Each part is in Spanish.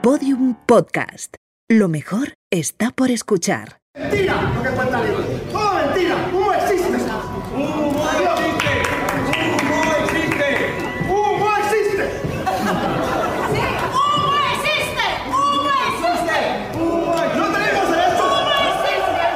Podium Podcast. Lo mejor está por escuchar. ¡Mentira! Lo que cuenta el libro. ¡Todo mentira! ¡Humo existe! ¡Humo existe! ¡Humo existe! ¡Humo existe! ¡Sí! ¡Humo existe! ¡Humo existe! ¡Humo! ¡No tenemos derecho! ¡Humo existe!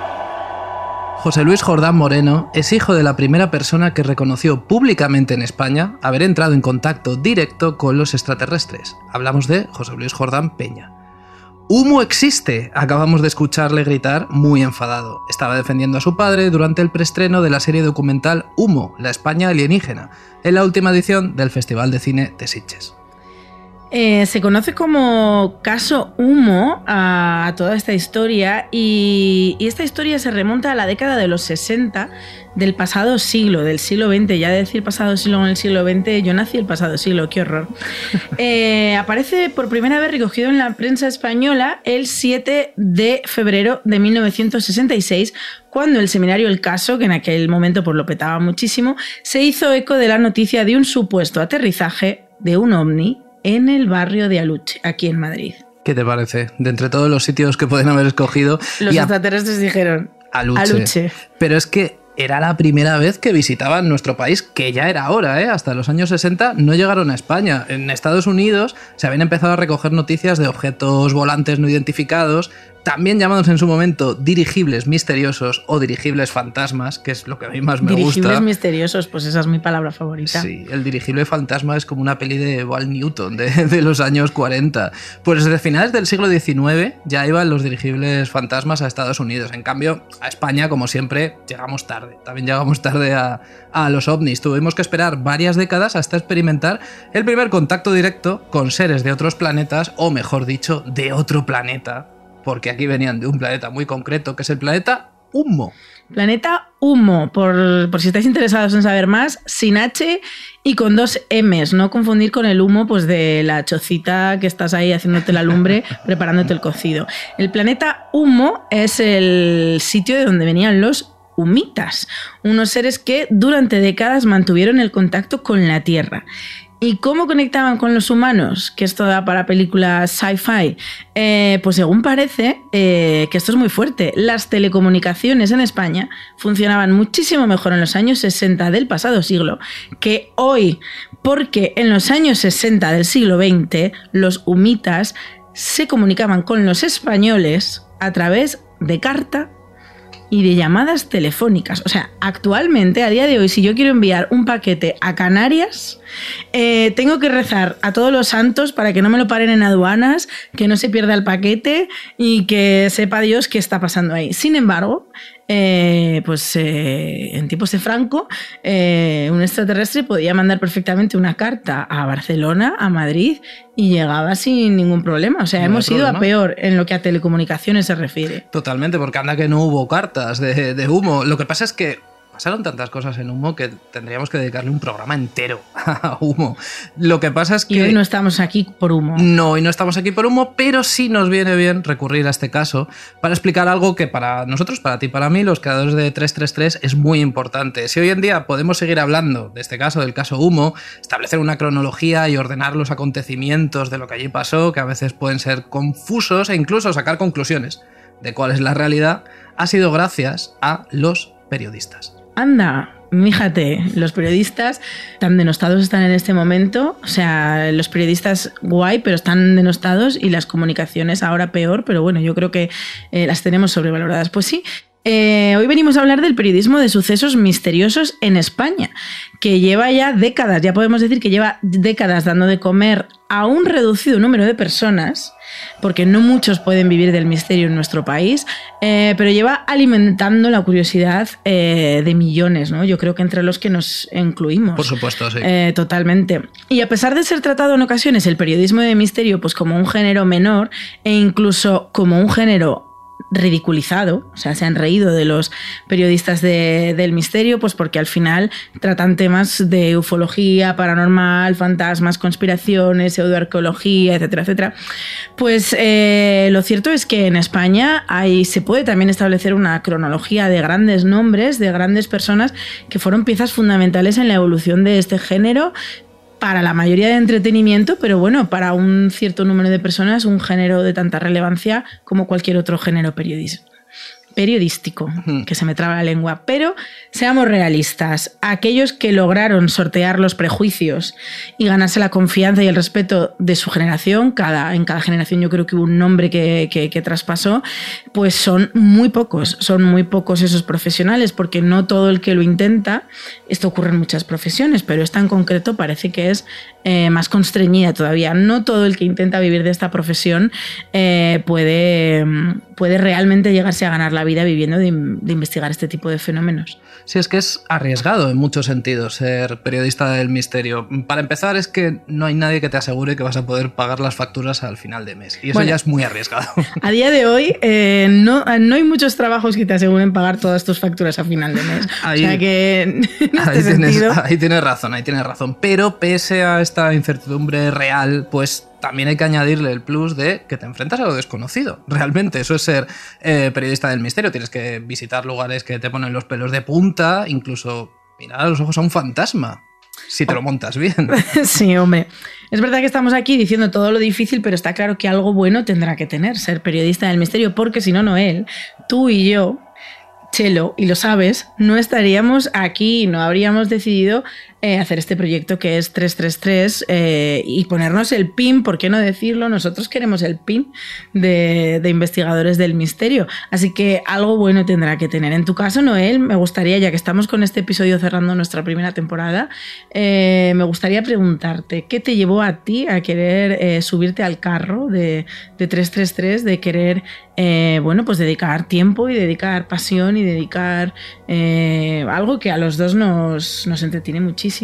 José Luis Jordán Moreno es hijo de la primera persona que reconoció públicamente en España haber entrado en contacto directo con los extraterrestres. Hablamos de José Luis Jordán Peña. ¡Humo existe!, acabamos de escucharle gritar muy enfadado. Estaba defendiendo a su padre durante el preestreno de la serie documental Humo, la España alienígena, en la última edición del Festival de Cine de Sitges. Se conoce como caso Humo a toda esta historia y esta historia se remonta a la década de los 60 del pasado siglo, del siglo XX. Ya decir pasado siglo en el siglo XX, yo nací el pasado siglo, qué horror. Aparece por primera vez recogido en la prensa española el 7 de febrero de 1966, cuando el semanario El Caso, que en aquel momento pues, lo petaba muchísimo, se hizo eco de la noticia de un supuesto aterrizaje de un ovni en el barrio de Aluche, aquí en Madrid. ¿Qué te parece? De entre todos los sitios que pueden haber escogido... Los extraterrestres dijeron Aluche. Pero es que era la primera vez que visitaban nuestro país, que ya era hora, ¿eh? Hasta los años 60 no llegaron a España. En Estados Unidos se habían empezado a recoger noticias de objetos volantes no identificados, también llamados en su momento dirigibles misteriosos o dirigibles fantasmas, que es lo que a mí más me gusta. Dirigibles misteriosos, pues esa es mi palabra favorita. Sí, el dirigible fantasma es como una peli de Val Newton de los años 40. Pues desde finales del siglo XIX ya iban los dirigibles fantasmas a Estados Unidos. En cambio, a España, como siempre, llegamos tarde. También llegamos tarde a los ovnis. Tuvimos que esperar varias décadas hasta experimentar el primer contacto directo con seres de otros planetas, o mejor dicho, de otro planeta. Porque aquí venían de un planeta muy concreto, que es el planeta Humo. Planeta Humo, por si estáis interesados en saber más, sin H y con 2 M's, no confundir con el humo pues, de la chocita que estás ahí haciéndote la lumbre, preparándote el cocido. El planeta Humo es el sitio de donde venían los humitas, unos seres que durante décadas mantuvieron el contacto con la Tierra. ¿Y cómo conectaban con los humanos? Que esto da para películas sci-fi. Pues según parece, que esto es muy fuerte, las telecomunicaciones en España funcionaban muchísimo mejor en los años 60 del pasado siglo que hoy, porque en los años 60 del siglo XX los humitas se comunicaban con los españoles a través de carta y de llamadas telefónicas. O sea, actualmente, a día de hoy, si yo quiero enviar un paquete a Canarias, tengo que rezar a todos los santos para que no me lo paren en aduanas, que no se pierda el paquete y que sepa Dios qué está pasando ahí. Sin embargo, en tiempos de Franco, un extraterrestre podía mandar perfectamente una carta a Barcelona, a Madrid, y llegaba sin ningún problema. O sea, no hemos ido a peor en lo que a telecomunicaciones se refiere. Totalmente, porque anda que no hubo cartas de Humo. Lo que pasa es que pasaron tantas cosas en Humo que tendríamos que dedicarle un programa entero a Humo. Lo que pasa es que... Y hoy no estamos aquí por Humo. No, hoy no estamos aquí por Humo, pero sí nos viene bien recurrir a este caso para explicar algo que para nosotros, para ti, para mí, los creadores de 333, es muy importante. Si hoy en día podemos seguir hablando de este caso, del caso Humo, establecer una cronología y ordenar los acontecimientos de lo que allí pasó, que a veces pueden ser confusos, e incluso sacar conclusiones de cuál es la realidad, ha sido gracias a los periodistas. Anda, fíjate, los periodistas tan denostados están en este momento. O sea, los periodistas guay, pero están denostados, y las comunicaciones ahora peor, pero bueno, yo creo que las tenemos sobrevaloradas. Pues sí. Hoy venimos a hablar del periodismo de sucesos misteriosos en España, que lleva ya décadas, ya podemos decir que lleva décadas dando de comer a un reducido número de personas, porque no muchos pueden vivir del misterio en nuestro país, pero lleva alimentando la curiosidad de millones, ¿no? Yo creo que entre los que nos incluimos. Por supuesto, sí. Totalmente. Y a pesar de ser tratado en ocasiones el periodismo de misterio pues como un género menor e incluso como un género ridiculizado, o sea, se han reído de los periodistas del misterio, pues porque al final tratan temas de ufología, paranormal, fantasmas, conspiraciones, pseudoarqueología, etcétera, etcétera. Pues lo cierto es que en España se puede también establecer una cronología de grandes nombres, de grandes personas que fueron piezas fundamentales en la evolución de este género, para la mayoría de entretenimiento, pero bueno, para un cierto número de personas, un género de tanta relevancia como cualquier otro género periodístico, que se me traba la lengua. Pero seamos realistas, aquellos que lograron sortear los prejuicios y ganarse la confianza y el respeto de su generación, en cada generación yo creo que hubo un nombre que traspasó, pues son muy pocos esos profesionales, porque no todo el que lo intenta, esto ocurre en muchas profesiones, pero esta en concreto parece que es más constreñida todavía. No todo el que intenta vivir de esta profesión puede realmente llegarse a ganar la vida viviendo de investigar este tipo de fenómenos. Sí, es que es arriesgado en muchos sentidos ser periodista del misterio. Para empezar, es que no hay nadie que te asegure que vas a poder pagar las facturas al final de mes. Y eso ya es muy arriesgado. A día de hoy no hay muchos trabajos que te aseguren pagar todas tus facturas a final de mes. Ahí, o sea que en este sentido... Ahí tienes razón. Pero pese a esta incertidumbre real, pues también hay que añadirle el plus de que te enfrentas a lo desconocido. Realmente, eso es ser periodista del misterio. Tienes que visitar lugares que te ponen los pelos de punta, incluso mirar a los ojos a un fantasma, si te lo montas bien. Sí, hombre. Es verdad que estamos aquí diciendo todo lo difícil, pero está claro que algo bueno tendrá que tener ser periodista del misterio, porque si no, Noel, tú y yo, Chelo, y lo sabes, no estaríamos aquí, no habríamos decidido hacer este proyecto que es 333 y ponernos el pin, ¿por qué no decirlo? Nosotros queremos el pin de investigadores del misterio, así que algo bueno tendrá que tener. En tu caso, Noel, me gustaría, ya que estamos con este episodio cerrando nuestra primera temporada, me gustaría preguntarte, ¿qué te llevó a ti a querer subirte al carro de 333, de querer pues dedicar tiempo y dedicar pasión y dedicar algo que a los dos nos entretiene muchísimo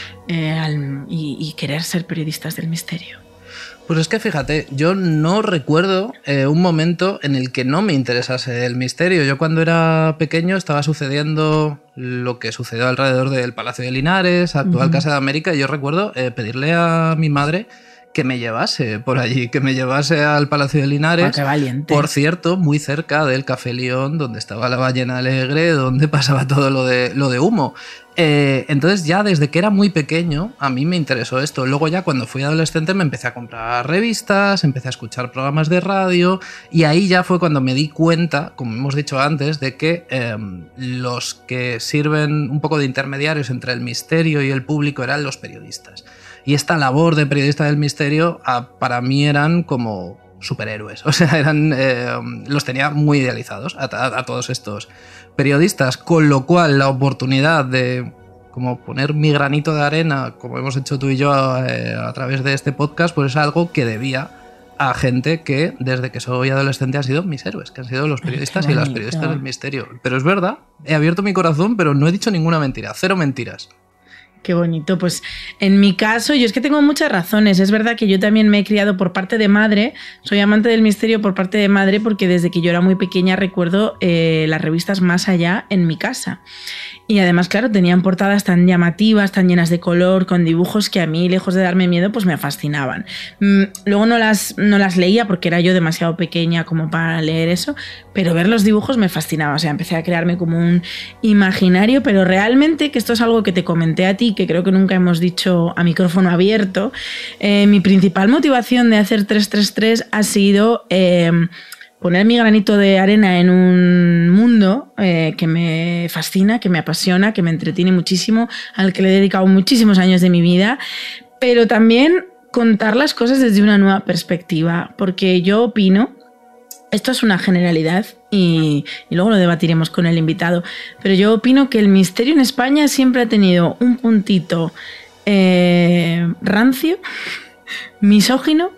y querer ser periodistas del misterio? Pues es que fíjate, yo no recuerdo un momento en el que no me interesase el misterio. Yo cuando era pequeño estaba sucediendo lo que sucedió alrededor del Palacio de Linares, actual Casa de América, y yo recuerdo pedirle a mi madre que me llevase por allí, que me llevase al Palacio de Linares. ¡Qué valiente! Por cierto, muy cerca del Café León, donde estaba la Ballena Alegre, donde pasaba todo lo de humo. Entonces ya desde que era muy pequeño a mí me interesó esto. Luego ya cuando fui adolescente me empecé a comprar revistas, empecé a escuchar programas de radio y ahí ya fue cuando me di cuenta, como hemos dicho antes, de que los que sirven un poco de intermediarios entre el misterio y el público eran los periodistas. Y esta labor de periodista del misterio para mí eran como superhéroes, o sea, los tenía muy idealizados a todos estos periodistas, con lo cual la oportunidad de como poner mi granito de arena, como hemos hecho tú y yo a través de este podcast, pues es algo que debía a gente que desde que soy adolescente han sido mis héroes, que han sido los periodistas y las periodistas del misterio. Pero es verdad, he abierto mi corazón, pero no he dicho ninguna mentira, 0 mentiras. Qué bonito. Pues en mi caso, yo es que tengo muchas razones. Es verdad que yo también me he criado por parte de madre, soy amante del misterio por parte de madre, porque desde que yo era muy pequeña recuerdo las revistas Más Allá en mi casa. Y además, claro, tenían portadas tan llamativas, tan llenas de color, con dibujos que a mí, lejos de darme miedo, pues me fascinaban. Luego no las leía porque era yo demasiado pequeña como para leer eso, pero ver los dibujos me fascinaba. O sea, empecé a crearme como un imaginario, pero realmente, que esto es algo que te comenté a ti, que creo que nunca hemos dicho a micrófono abierto, mi principal motivación de hacer 333 ha sido poner mi granito de arena en un mundo que me fascina, que me apasiona, que me entretiene muchísimo, al que le he dedicado muchísimos años de mi vida, pero también contar las cosas desde una nueva perspectiva, porque yo opino, esto es una generalidad y luego lo debatiremos con el invitado, pero yo opino que el misterio en España siempre ha tenido un puntito rancio, misógino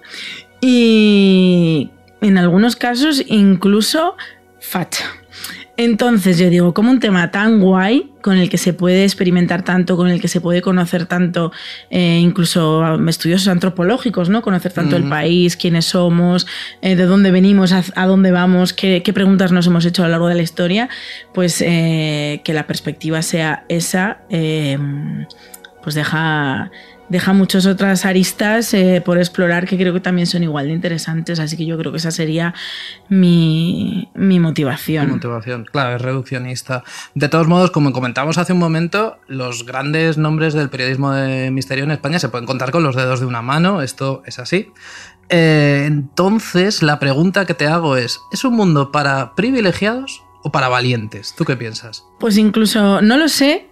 y en algunos casos incluso facha. Entonces yo digo, como un tema tan guay, con el que se puede experimentar tanto, con el que se puede conocer tanto, incluso estudios antropológicos, ¿no? Conocer tanto el país, quiénes somos, de dónde venimos, a dónde vamos, qué preguntas nos hemos hecho a lo largo de la historia, pues que la perspectiva sea esa, pues deja deja muchas otras aristas por explorar que creo que también son igual de interesantes, así que yo creo que esa sería mi motivación. Tu motivación, claro, es reduccionista. De todos modos, como comentamos hace un momento, los grandes nombres del periodismo de misterio en España se pueden contar con los dedos de una mano, esto es así. Entonces, la pregunta que te hago es un mundo para privilegiados o para valientes? ¿Tú qué piensas? Pues incluso, no lo sé,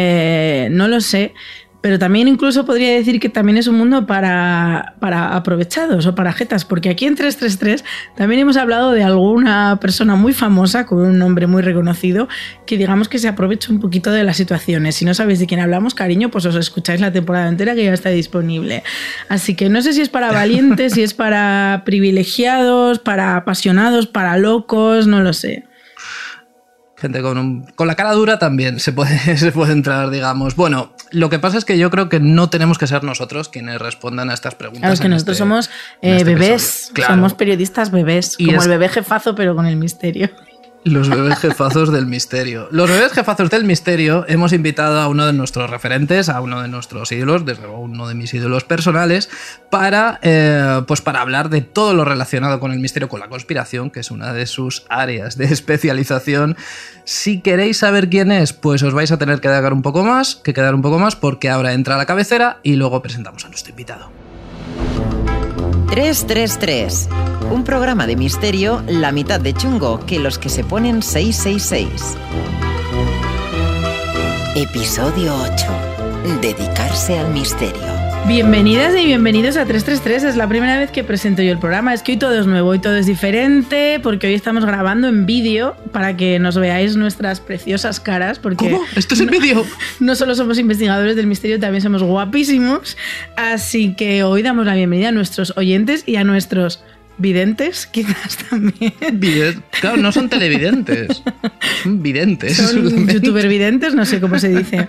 pero también incluso podría decir que también es un mundo para aprovechados o para jetas, porque aquí en 333 también hemos hablado de alguna persona muy famosa con un nombre muy reconocido que digamos que se aprovecha un poquito de las situaciones. Si no sabéis de quién hablamos, cariño, pues os escucháis la temporada entera que ya está disponible. Así que no sé si es para valientes, si es para privilegiados, para apasionados, para locos, no lo sé. Gente con la cara dura también se puede entrar, digamos. Bueno, lo que pasa es que yo creo que no tenemos que ser nosotros quienes respondan a estas preguntas. Claro, es que nosotros somos bebés, claro. Somos periodistas bebés, Y como es- el bebé jefazo, pero con el misterio. Los bebés jefazos del misterio. Los bebés jefazos del misterio hemos invitado a uno de nuestros referentes, a uno de nuestros ídolos, desde luego uno de mis ídolos personales, para hablar de todo lo relacionado con el misterio, con la conspiración, que es una de sus áreas de especialización. Si queréis saber quién es, pues os vais a tener que quedar un poco más, porque ahora entra a la cabecera y luego presentamos a nuestro invitado. 333, un programa de misterio la mitad de chungo que los que se ponen 666. Episodio 8. Dedicarse al misterio. Bienvenidas y bienvenidos a 333. Es la primera vez que presento yo el programa. Es que hoy todo es nuevo, hoy todo es diferente, porque hoy estamos grabando en vídeo para que nos veáis nuestras preciosas caras. Porque ¿Cómo? ¿Esto es en vídeo? No solo somos investigadores del misterio, también somos guapísimos. Así que hoy damos la bienvenida a nuestros oyentes y a nuestros videntes, quizás también. Claro, no son televidentes, son videntes. Son youtuber videntes, no sé cómo se dice.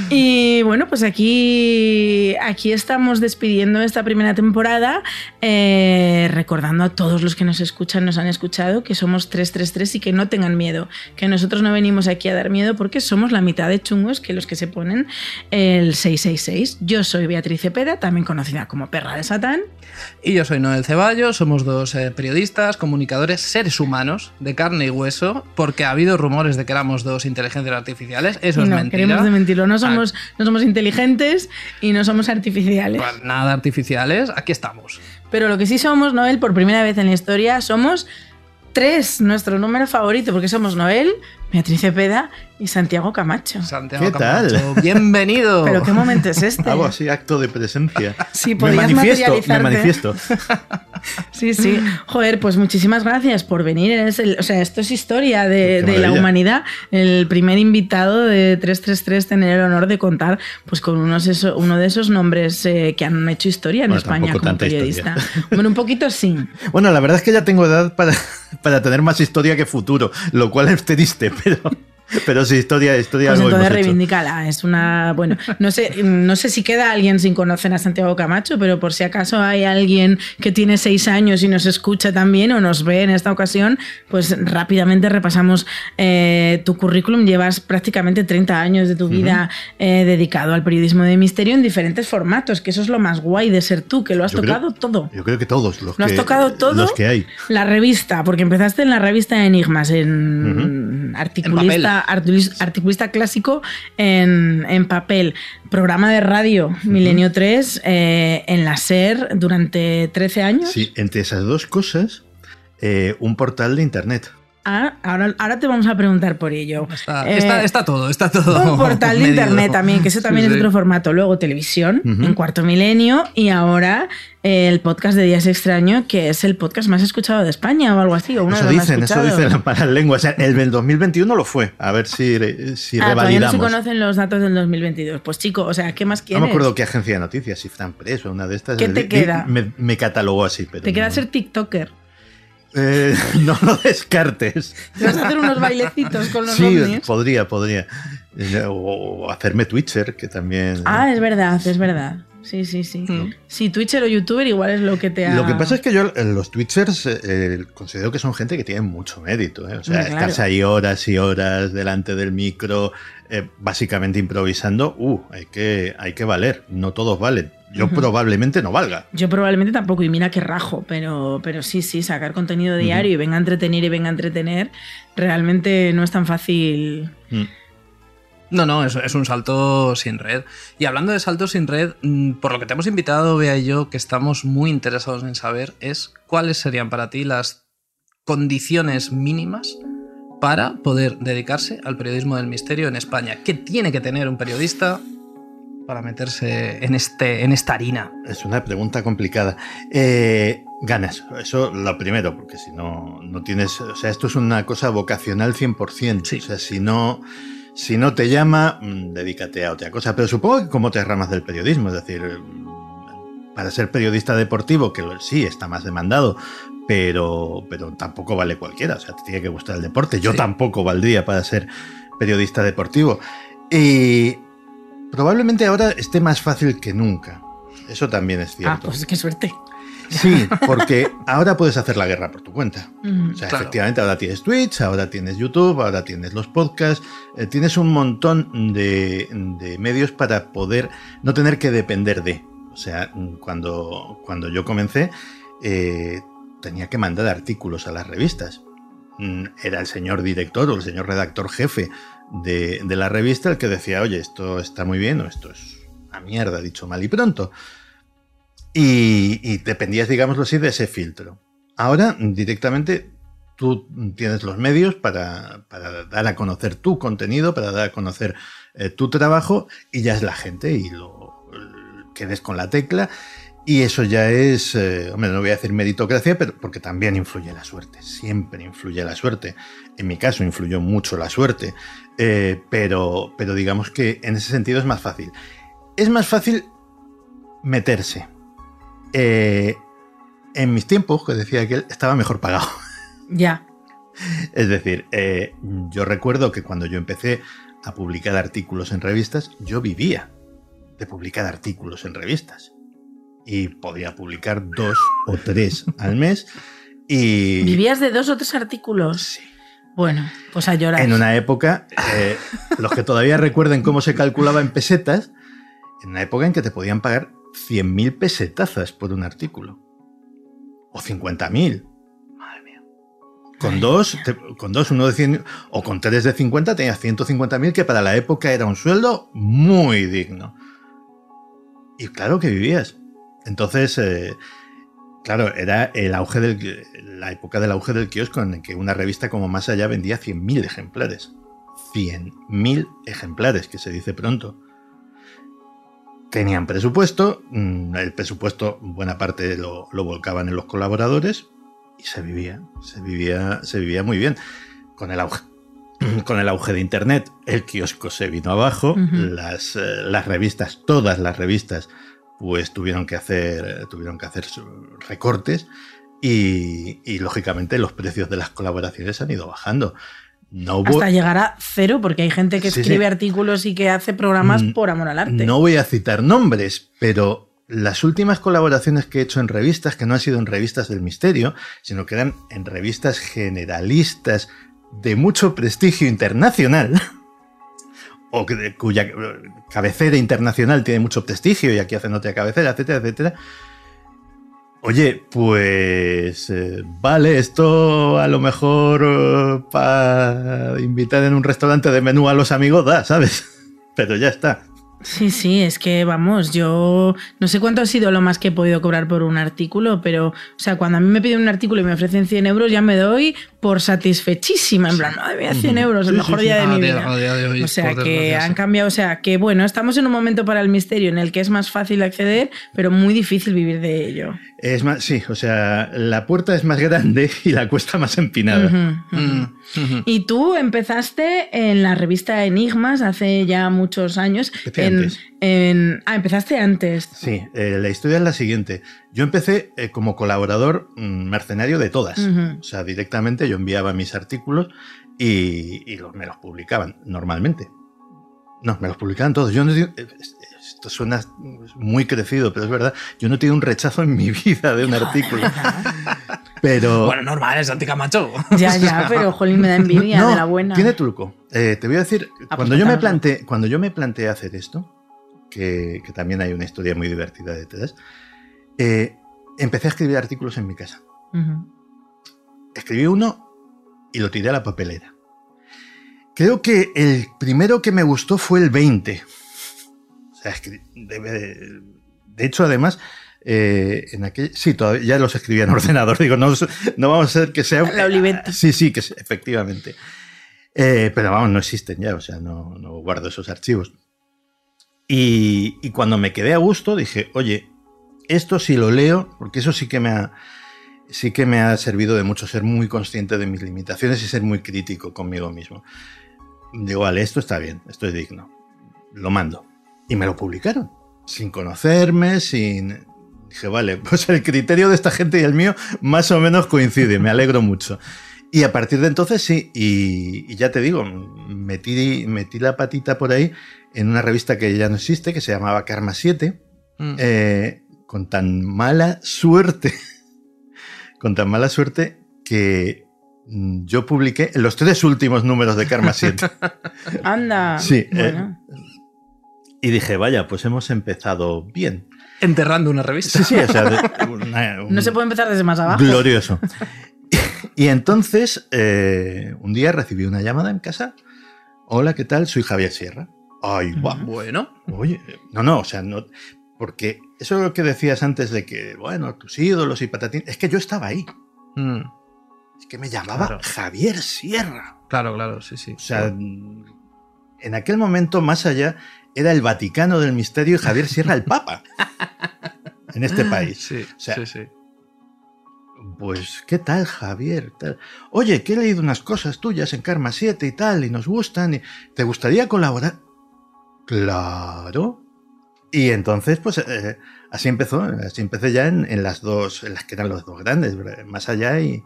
Y bueno, pues aquí estamos despidiendo esta primera temporada, recordando a todos los que nos escuchan, nos han escuchado, que somos 333 y que no tengan miedo, que nosotros no venimos aquí a dar miedo porque somos la mitad de chungos que los que se ponen el 666. Yo soy Beatriz Cepeda, también conocida como Perra de Satán. Y yo soy Noel Ceballos, somos dos periodistas, comunicadores, seres humanos de carne y hueso, porque ha habido rumores de que éramos dos inteligencias artificiales. Eso es No, mentira. queremos desmentirlo. No somos inteligentes y no somos artificiales. Pues nada artificiales, aquí estamos. Pero lo que sí somos, Noel, por primera vez en la historia, somos 3, nuestro número favorito, porque somos Noel, Beatriz Cepeda y Santiago Camacho. Santiago ¿Qué tal? Camacho, bienvenido. ¿Pero qué momento es este? Hago así acto de presencia. Sí, me podías manifiesto, materializarte. Sí, sí. Joder, pues muchísimas gracias por venir. Esto es historia de la maravilla. humanidad. El primer invitado de 333 tener el honor de contar pues con uno de esos nombres que han hecho historia en Bueno, España tampoco como tanta periodista. historia. Bueno, un poquito sí. Bueno, la verdad es que ya tengo edad para tener más historia que futuro, lo cual es triste, pero sí, historia Pues algo entonces hemos hecho. reivindícala. Es una. Bueno, no sé si queda alguien sin conocer a Santiago Camacho, pero por si acaso hay alguien que tiene 6 años y nos escucha también o nos ve en esta ocasión, pues rápidamente repasamos tu currículum. Llevas prácticamente 30 años de tu vida dedicado al periodismo de misterio en diferentes formatos, que eso es lo más guay de ser tú, que lo has tocado todo. Yo creo que todos ¿Lo has tocado todo? Los que hay. La revista, porque empezaste en la revista Enigmas, en articulista clásico en papel. Programa de radio Milenio 3 en la SER durante 13 años. Sí, entre esas dos cosas, un portal de internet. Ah, ahora te vamos a preguntar por ello. Está todo. Un portal de medido. internet también, que eso también Sí, es sí. otro formato. Luego televisión, en Cuarto Milenio, y ahora el podcast de Días Extraño, que es el podcast más escuchado de España o algo así, o uno Eso de los más dicen escuchados. las malas lenguas. O sea, el del 2021 lo fue. A ver si Todavía no revalidamos. se conocen los datos del 2022. Pues chico, o sea, ¿qué más No quieres? me acuerdo qué agencia de noticias, si Fran Press o una de estas. ¿Qué te queda? Me catalogó así. Pero Te queda no. ser TikToker. No lo descartes. ¿Te vas a hacer unos bailecitos con los Sí, ovnis? podría. O hacerme Twitcher, que también. Ah, es verdad. Sí. Sí, Twitcher o YouTuber igual es lo que te ha... Lo que pasa es que yo los Twitchers considero que son gente que tiene mucho mérito. O sea, Hombre, claro. estarse ahí horas y horas delante del micro, básicamente improvisando, hay que valer. No todos valen. yo probablemente no valga. Yo probablemente tampoco, y mira que rajo, pero sí, sacar contenido diario y venga a entretener, realmente no es tan fácil. No, es un salto sin red. Y hablando de saltos sin red, por lo que te hemos invitado, Bea y yo, que estamos muy interesados en saber, es cuáles serían para ti las condiciones mínimas para poder dedicarse al periodismo del misterio en España. ¿Qué tiene que tener un periodista para meterse en esta harina? Es una pregunta complicada. Ganas, eso lo primero, porque si no tienes... O sea, esto es una cosa vocacional 100%. Sí. O sea, si no te llama, dedícate a otra cosa. Pero supongo que como otras ramas del periodismo, es decir, para ser periodista deportivo, que sí está más demandado, pero tampoco vale cualquiera. O sea, te tiene que gustar el deporte. Yo tampoco valdría para ser periodista deportivo. Y probablemente ahora esté más fácil que nunca. Eso también es cierto. Pues qué suerte. Sí, porque ahora puedes hacer la guerra por tu cuenta. O sea, claro. efectivamente, ahora tienes Twitch, ahora tienes YouTube, ahora tienes los podcasts, tienes un montón de medios para poder no tener que depender de. O sea, cuando yo comencé, tenía que mandar artículos a las revistas. Era el señor director o el señor redactor jefe de la revista el que decía, oye, esto está muy bien o esto es una mierda, dicho mal y pronto. Y dependías, digámoslo así, de ese filtro. Ahora, directamente, tú tienes los medios para dar a conocer tu contenido, para dar a conocer tu trabajo, y ya es la gente, y que des con la tecla. Y eso ya es, hombre, no voy a decir meritocracia, pero porque también influye la suerte. Siempre influye la suerte. En mi caso influyó mucho la suerte. Pero digamos que en ese sentido es más fácil. Es más fácil meterse. En mis tiempos, que decía que él estaba mejor pagado. Ya. Es decir, yo recuerdo que cuando yo empecé a publicar artículos en revistas, yo vivía de publicar artículos en revistas. Y podía publicar 2 o 3 al mes. Y ¿Vivías de 2 o 3 artículos? sí. Bueno, pues a llorar. En una época, los que todavía recuerden cómo se calculaba en pesetas, en una época en que te podían pagar 100.000 pesetazas por un artículo. O 50.000. Madre mía. Con dos, uno de 100, o con 3 de 50 tenías 150.000, que para la época era un sueldo muy digno. Y claro que vivías. Entonces, claro, era la época del auge del kiosco, en que una revista como Más Allá vendía 100.000 ejemplares. 100.000 ejemplares, que se dice pronto. Tenían presupuesto, el presupuesto buena parte lo volcaban en los colaboradores y se vivía muy bien. Con el auge de internet, el kiosco se vino abajo, las revistas, todas las revistas, pues tuvieron que hacer recortes y lógicamente los precios de las colaboraciones han ido bajando. Hasta llegar a 0, porque hay gente que escribe artículos y que hace programas por amor al arte. No voy a citar nombres, pero las últimas colaboraciones que he hecho en revistas, que no han sido en revistas del misterio, sino que eran en revistas generalistas de mucho prestigio internacional, o cuya cabecera internacional tiene mucho prestigio y aquí hacen otra cabecera, etcétera, etcétera. Oye, pues vale, esto a lo mejor para invitar en un restaurante de menú a los amigos da, ¿sabes? Pero ya está. Sí, es que vamos, yo no sé cuánto ha sido lo más que he podido cobrar por un artículo, pero, o sea, cuando a mí me piden un artículo y me ofrecen 100 euros, ya me doy por satisfechísima, en plan, madre mía, 100 euros, el mejor día de mi vida. De hoy, o sea, que han cambiado, o sea, que bueno, estamos en un momento para el misterio en el que es más fácil acceder, pero muy difícil vivir de ello. Es más, sí, o sea, la puerta es más grande y la cuesta más empinada. Y tú empezaste en la revista Enigmas hace ya muchos años. Empezaste antes. Sí, la historia es la siguiente. Yo empecé como colaborador mercenario de todas. O sea, directamente yo enviaba mis artículos y me los publicaban normalmente. No, me los publicaban todos. Yo no, esto suena muy crecido, pero es verdad. Yo no he tenido un rechazo en mi vida de un artículo. Pero... Bueno, normal, es anticamacho. Ya, pero jolín, me da envidia de la buena. Tiene truco. Te voy a decir, cuando yo me planteé hacer esto, que también hay una historia muy divertida detrás, empecé a escribir artículos en mi casa. Escribí uno y lo tiré a la papelera. Creo que el primero que me gustó fue el 20. O sea, de hecho, además, sí, todavía ya los escribía en ordenador. Digo, no vamos a hacer que sea... La Olivetti. Sí, que efectivamente. Pero vamos, no existen ya, o sea, no guardo esos archivos. Y cuando me quedé a gusto, dije, oye, esto sí lo leo, porque eso sí que me ha servido de mucho, ser muy consciente de mis limitaciones y ser muy crítico conmigo mismo. Digo, vale, esto está bien, esto es digno. Lo mando. Y me lo publicaron. Sin conocerme, Dije, vale, pues el criterio de esta gente y el mío más o menos coincide, me alegro mucho. Y a partir de entonces sí, y ya te digo, metí la patita por ahí en una revista que ya no existe, que se llamaba Karma 7, con tan mala suerte que yo publiqué los 3 últimos números de Karma 7. Anda. Sí. Bueno. Y dije, vaya, pues hemos empezado bien. Enterrando una revista. Sí, o sea, No se puede empezar desde más abajo. Glorioso. Y entonces, un día recibí una llamada en casa. Hola, ¿qué tal? Soy Javier Sierra. Ay, va. Bueno. Oye, no, o sea, no... Porque eso que decías antes de que, bueno, tus ídolos y patatín... Es que yo estaba ahí. Es que me llamaba Claro. Javier Sierra. Claro, sí. O sea, en aquel momento, más allá, era el Vaticano del misterio y Javier Sierra el Papa. En este país. Sí, O sea, sí. Pues, ¿qué tal, Javier? Tal. Oye, que he leído unas cosas tuyas en Karma 7 y tal, y nos gustan. ¿Te gustaría colaborar? Claro. Y entonces, pues, así empezó. Así empecé ya en las que eran los 2 grandes, Más Allá y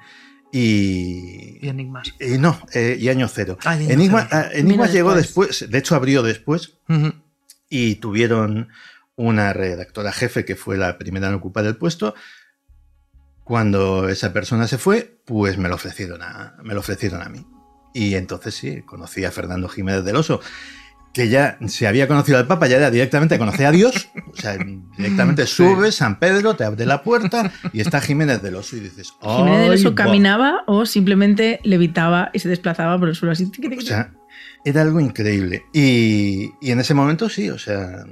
Enigmas. Y Año Cero. Año Enigmas Vino llegó después. después, de hecho abrió después, Ujú. y tuvieron una redactora jefe que fue la primera en ocupar el puesto. Cuando esa persona se fue, pues me lo ofrecieron a mí. Y entonces sí, conocí a Fernando Jiménez del Oso, que ya se había conocido al Papa, ya era directamente conocer a Dios. O sea, directamente subes, San Pedro, te abre la puerta y está Jiménez del Oso y dices... ¿Jiménez del Oso ¡ay, caminaba o simplemente levitaba y se desplazaba por el suelo así? o sea, era algo increíble. Y en ese momento sí, o sea...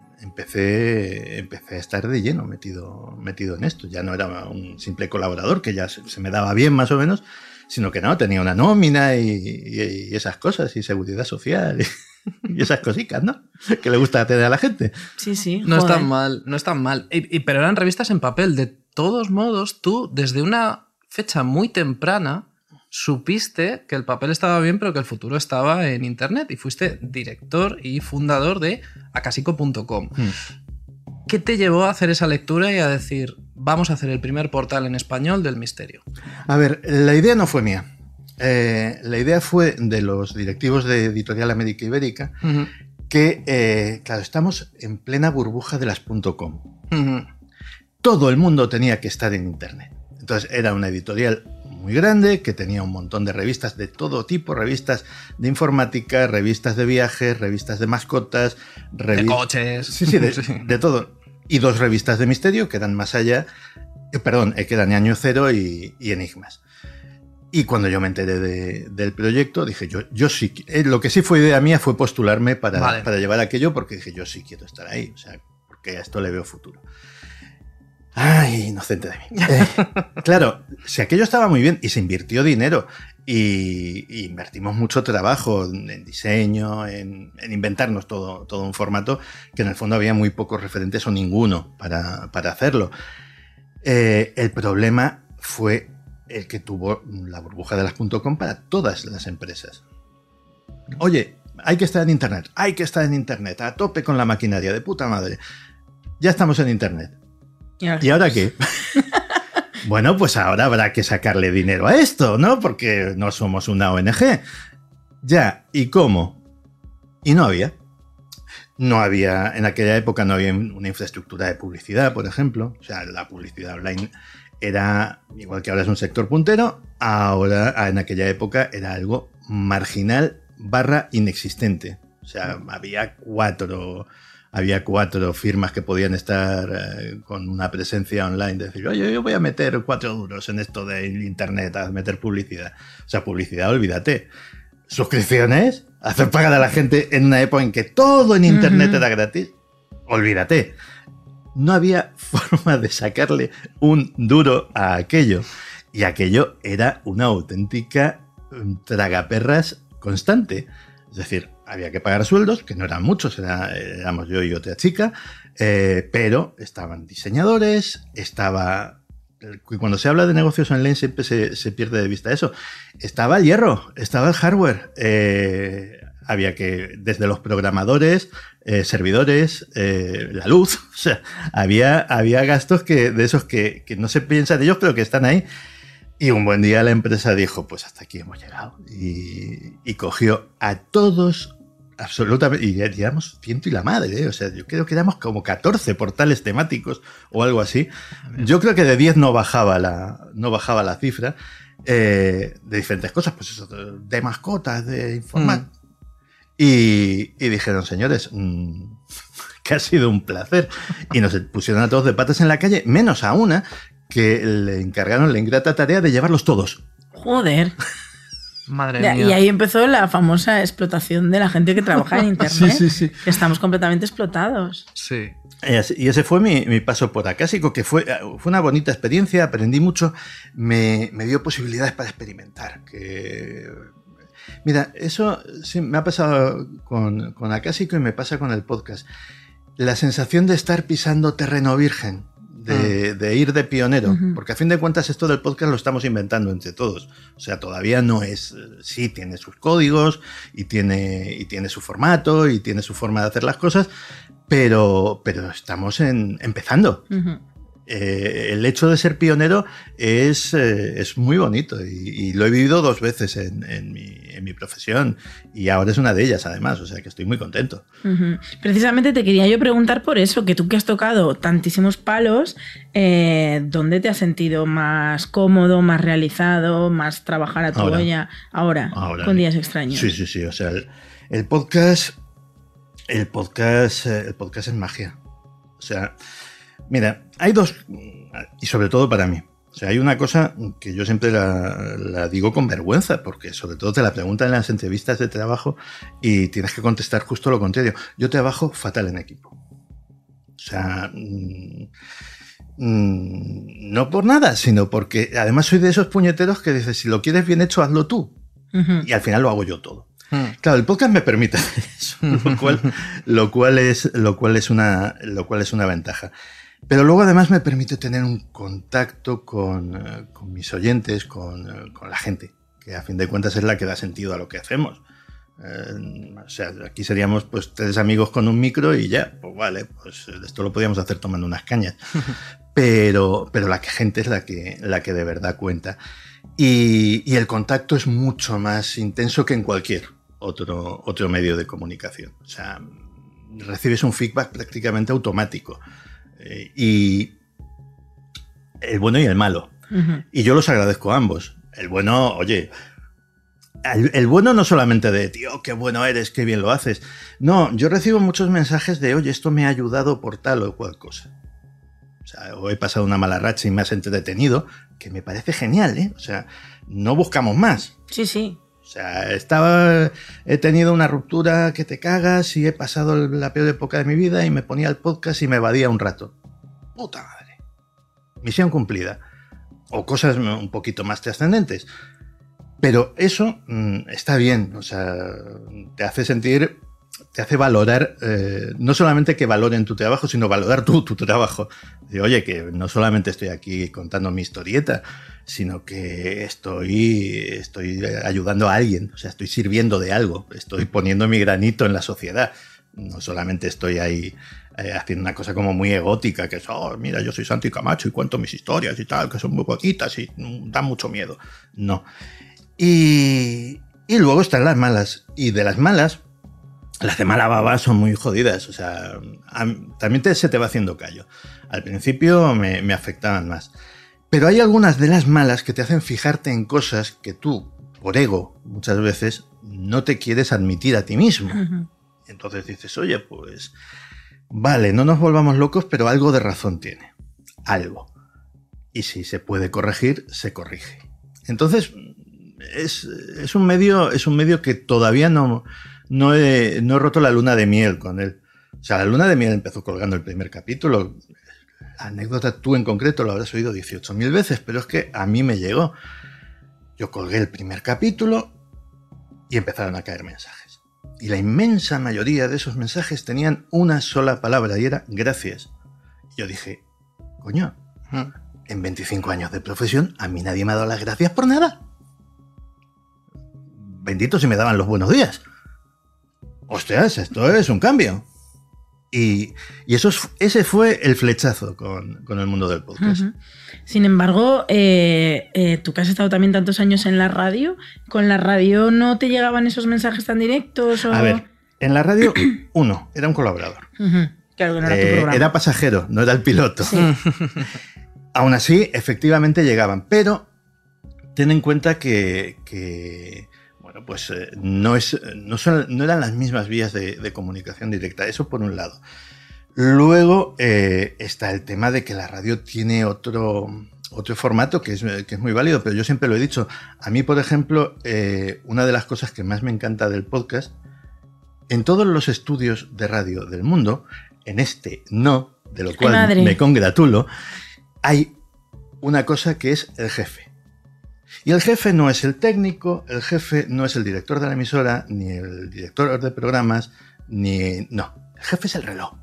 Empecé a estar de lleno metido en esto. Ya no era un simple colaborador, que ya se me daba bien más o menos, sino que no, tenía una nómina y esas cosas, y seguridad social y esas cositas, ¿no? Que le gusta tener a la gente. Sí. No es joder. tan mal. Pero eran revistas en papel. De todos modos, tú, desde una fecha muy temprana, supiste que el papel estaba bien, pero que el futuro estaba en Internet, y fuiste director y fundador de acasico.com. ¿Qué te llevó a hacer esa lectura y a decir, vamos a hacer el primer portal en español del misterio? A ver, la idea no fue mía. La idea fue de los directivos de Editorial América Ibérica, Ujú. que, claro, estamos en plena burbuja de las .com. Ujú. Todo el mundo tenía que estar en Internet. Entonces era una editorial muy grande, que tenía un montón de revistas de todo tipo, revistas de informática, revistas de viajes, revistas de mascotas, De coches. Sí, de todo. Y 2 revistas de misterio, que eran Más Allá, que eran Año Cero y Enigmas. Y cuando yo me enteré del proyecto, dije, yo sí, lo que sí fue idea mía fue postularme para llevar aquello, porque dije, yo sí quiero estar ahí, o sea, porque a esto le veo futuro. Ay, inocente de mí. Claro, si aquello estaba muy bien y se invirtió dinero y invertimos mucho trabajo en diseño, en inventarnos todo un formato, que en el fondo había muy pocos referentes o ninguno para hacerlo. El problema fue el que tuvo la burbuja de las .com para todas las empresas. Oye, hay que estar en Internet, a tope con la maquinaria, de puta madre. Ya estamos en Internet. ¿Y ahora qué? Bueno, pues ahora habrá que sacarle dinero a esto, ¿no? Porque no somos una ONG. Ya, ¿y cómo? Y no había. En aquella época no había una infraestructura de publicidad, por ejemplo. O sea, la publicidad online era, igual que ahora es un sector puntero, ahora en aquella época era algo marginal / inexistente. O sea, había 4 había 4 firmas que podían estar con una presencia online, decir, oye, yo voy a meter 4 duros en esto de internet, a meter publicidad. O sea, publicidad, olvídate. Suscripciones, hacer pagar a la gente en una época en que todo en internet era gratis, olvídate. No había forma de sacarle un duro a aquello. Y aquello era una auténtica tragaperras constante. Es decir, había que pagar sueldos, que no eran muchos, éramos yo y otra chica, pero estaban diseñadores, cuando se habla de negocios online siempre se pierde de vista eso. Estaba el hierro, estaba el hardware, había que, desde los programadores, servidores, la luz, o sea, había gastos de esos que no se piensa de ellos, pero que están ahí. Y un buen día la empresa dijo, pues hasta aquí hemos llegado. Y cogió a todos, absolutamente, y éramos ciento y la madre, ¿eh? O sea, yo creo que éramos como 14 portales temáticos o algo así. Yo creo que de 10 no bajaba la cifra, de diferentes cosas, pues eso, de mascotas, de informática. Y dijeron, señores, que ha sido un placer. Y nos pusieron a todos de patas en la calle, menos a una que le encargaron la ingrata tarea de llevarlos todos. Joder. Madre mía. Y ahí empezó la famosa explotación de la gente que trabaja en internet. Sí. Que estamos completamente explotados. Sí. Y ese fue mi paso por Acásico, que fue una bonita experiencia, aprendí mucho, me dio posibilidades para experimentar. Mira, eso sí me ha pasado con Acásico y me pasa con el podcast. La sensación de estar pisando terreno virgen. De ir de pionero, porque a fin de cuentas esto del podcast lo estamos inventando entre todos, o sea, todavía no es, sí tiene sus códigos y tiene su formato y tiene su forma de hacer las cosas, pero estamos empezando. El hecho de ser pionero es muy bonito y lo he vivido 2 veces en mi profesión y ahora es una de ellas además, o sea que estoy muy contento. Precisamente te quería yo preguntar por eso, que tú que has tocado tantísimos palos, ¿dónde te has sentido más cómodo, más realizado, más trabajar a tu olla ahora con Días Extraños? Sí, o sea, el podcast es magia, o sea, mira, hay 2, y sobre todo para mí. O sea, hay una cosa que yo siempre la digo con vergüenza, porque sobre todo te la preguntan en las entrevistas de trabajo y tienes que contestar justo lo contrario. Yo trabajo fatal en equipo. O sea, no por nada, sino porque además soy de esos puñeteros que dices, si lo quieres bien hecho, hazlo tú. Y al final lo hago yo todo. Claro, el podcast me permite eso, lo cual es una ventaja. Pero luego además me permite tener un contacto con mis oyentes, con la gente, que a fin de cuentas es la que da sentido a lo que hacemos. O sea, aquí seríamos pues 3 amigos con un micro y ya, pues vale, pues esto lo podíamos hacer tomando unas cañas. Pero la gente es la que de verdad cuenta. Y el contacto es mucho más intenso que en cualquier otro medio de comunicación. O sea, recibes un feedback prácticamente automático. Y el bueno y el malo. Y yo los agradezco a ambos. El bueno, oye, el bueno no solamente de, tío, qué bueno eres, qué bien lo haces. No, yo recibo muchos mensajes de, oye, esto me ha ayudado por tal o cual cosa. O sea, o he pasado una mala racha y me has entretenido, que me parece genial, ¿eh? O sea, no buscamos más. Sí. O sea, he tenido una ruptura que te cagas y he pasado la peor época de mi vida y me ponía el podcast y me evadía un rato. Puta madre. Misión cumplida. O cosas un poquito más trascendentes. Pero eso está bien. O sea, te hace valorar, no solamente que valoren tu trabajo, sino valorar tu trabajo. De, oye, que no solamente estoy aquí contando mi historieta, sino que estoy ayudando a alguien, o sea, estoy sirviendo de algo, estoy poniendo mi granito en la sociedad. No solamente estoy ahí haciendo una cosa como muy egótica, que es, oh, mira, yo soy Santi Camacho y cuento mis historias y tal, que son muy poquitas y dan mucho miedo. No. Y luego están las malas. Y de las malas, las de mala baba son muy jodidas. O sea, también se te va haciendo callo. Al principio me afectaban más. Pero hay algunas de las malas que te hacen fijarte en cosas que tú, por ego, muchas veces, no te quieres admitir a ti mismo. Entonces dices, oye, pues vale, no nos volvamos locos, pero algo de razón tiene. Algo. Y si se puede corregir, se corrige. Entonces, es un medio que todavía no he roto la luna de miel con él. O sea, la luna de miel empezó colgando el primer capítulo. La anécdota tú en concreto lo habrás oído 18.000 veces, pero es que a mí me llegó. Yo colgué el primer capítulo y empezaron a caer mensajes. Y la inmensa mayoría de esos mensajes tenían una sola palabra y era gracias. Y yo dije, coño, en 25 años de profesión a mí nadie me ha dado las gracias por nada. Bendito si me daban los buenos días. Ostras, esto es un cambio. Y ese fue el flechazo con el mundo del podcast. Uh-huh. Sin embargo, tú que has estado también tantos años en la radio, ¿con la radio no te llegaban esos mensajes tan directos? A ver, en la radio, era un colaborador. Uh-huh. Claro que no era tu programa. Era pasajero, no era el piloto. Sí. Aún así, efectivamente llegaban, pero ten en cuenta que bueno, pues no eran las mismas vías de comunicación directa. Eso por un lado. Luego está el tema de que la radio tiene otro formato que es muy válido, pero yo siempre lo he dicho. A mí, por ejemplo, una de las cosas que más me encanta del podcast, en todos los estudios de radio del mundo, en este no, de lo cual me congratulo, hay una cosa que es el jefe. Y el jefe no es el técnico, el jefe no es el director de la emisora, ni el director de programas, no. El jefe es el reloj.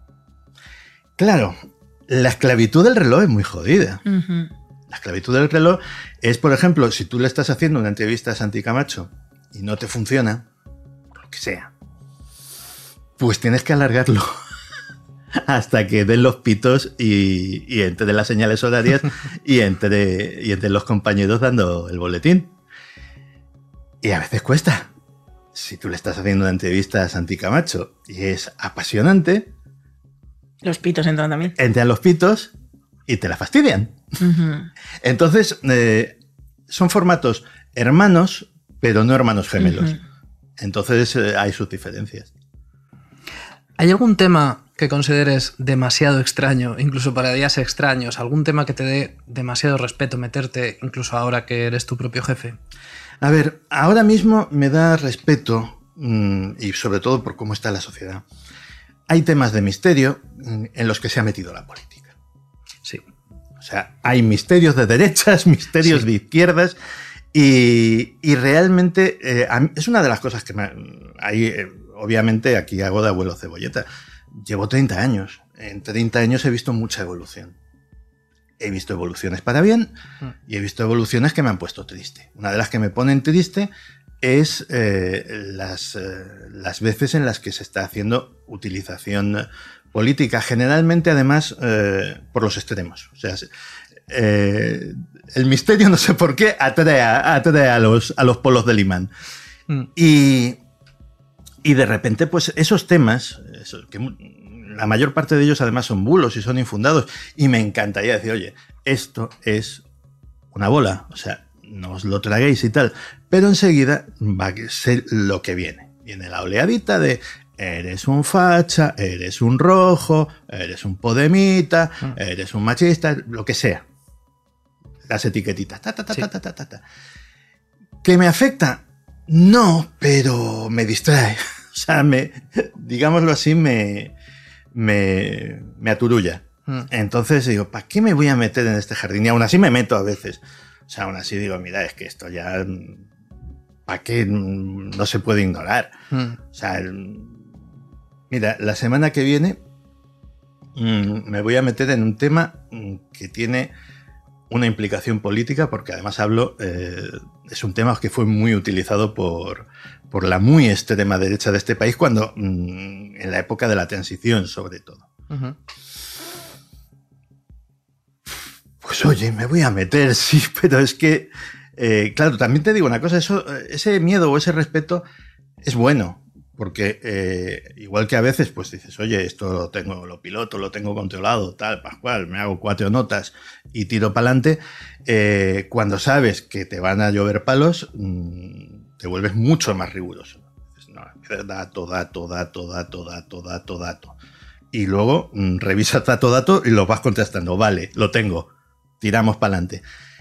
Claro, la esclavitud del reloj es muy jodida. Uh-huh. La esclavitud del reloj es, por ejemplo, si tú le estás haciendo una entrevista a Santi Camacho y no te funciona, por lo que sea, pues tienes que alargarlo hasta que den los pitos y entre las señales horarias y entre los compañeros dando el boletín. Y a veces cuesta. Si tú le estás haciendo una entrevista a Santi Camacho y es apasionante, los pitos entran también. Entran los pitos y te la fastidian. Uh-huh. Entonces, son formatos hermanos, pero no hermanos gemelos. Uh-huh. Entonces, hay sus diferencias. ¿Hay algún tema que consideres demasiado extraño, incluso para días extraños? ¿Algún tema que te dé demasiado respeto meterte, incluso ahora que eres tu propio jefe? A ver, ahora mismo me da respeto, y sobre todo por cómo está la sociedad. Hay temas de misterio en los que se ha metido la política. Sí. O sea, hay misterios de derechas, misterios de izquierdas, y realmente es una de las cosas que obviamente aquí hago de abuelo cebolleta. Llevo 30 años. En 30 años he visto mucha evolución. He visto evoluciones para bien y he visto evoluciones que me han puesto triste. Una de las que me ponen triste es las veces en las que se está haciendo utilización política, generalmente además por los extremos. O sea, el misterio, no sé por qué, atrae a los polos del imán. Y de repente, pues esos temas, que la mayor parte de ellos además son bulos y son infundados, y me encantaría decir, oye, esto es una bola, o sea, no os lo traguéis y tal, pero enseguida va a ser lo que viene. Viene la oleadita de eres un facha, eres un rojo, eres un podemita, eres un machista, lo que sea. Las etiquetitas. ¿Que me afecta? No, pero me distrae. O sea, digámoslo así, me aturulla. Entonces digo, ¿para qué me voy a meter en este jardín? Y aún así me meto a veces. O sea, aún así digo, mira, es que esto ya, ¿para qué no se puede ignorar? O sea, mira, la semana que viene me voy a meter en un tema que tiene una implicación política, porque además es un tema que fue muy utilizado por la muy extrema derecha de este país en la época de la transición, sobre todo. Uh-huh. Pues oye, me voy a meter, sí, pero es que, claro, también te digo una cosa, ese miedo o ese respeto es bueno, porque igual que a veces pues dices, oye, esto lo piloto, lo tengo controlado, tal, pascual, me hago 4 notas y tiro para adelante, cuando sabes que te van a llover palos, te vuelves mucho más riguroso. Dices, no, dato. y luego revisas dato y lo vas contrastando. Vale, lo tengo, tiramos para adelante.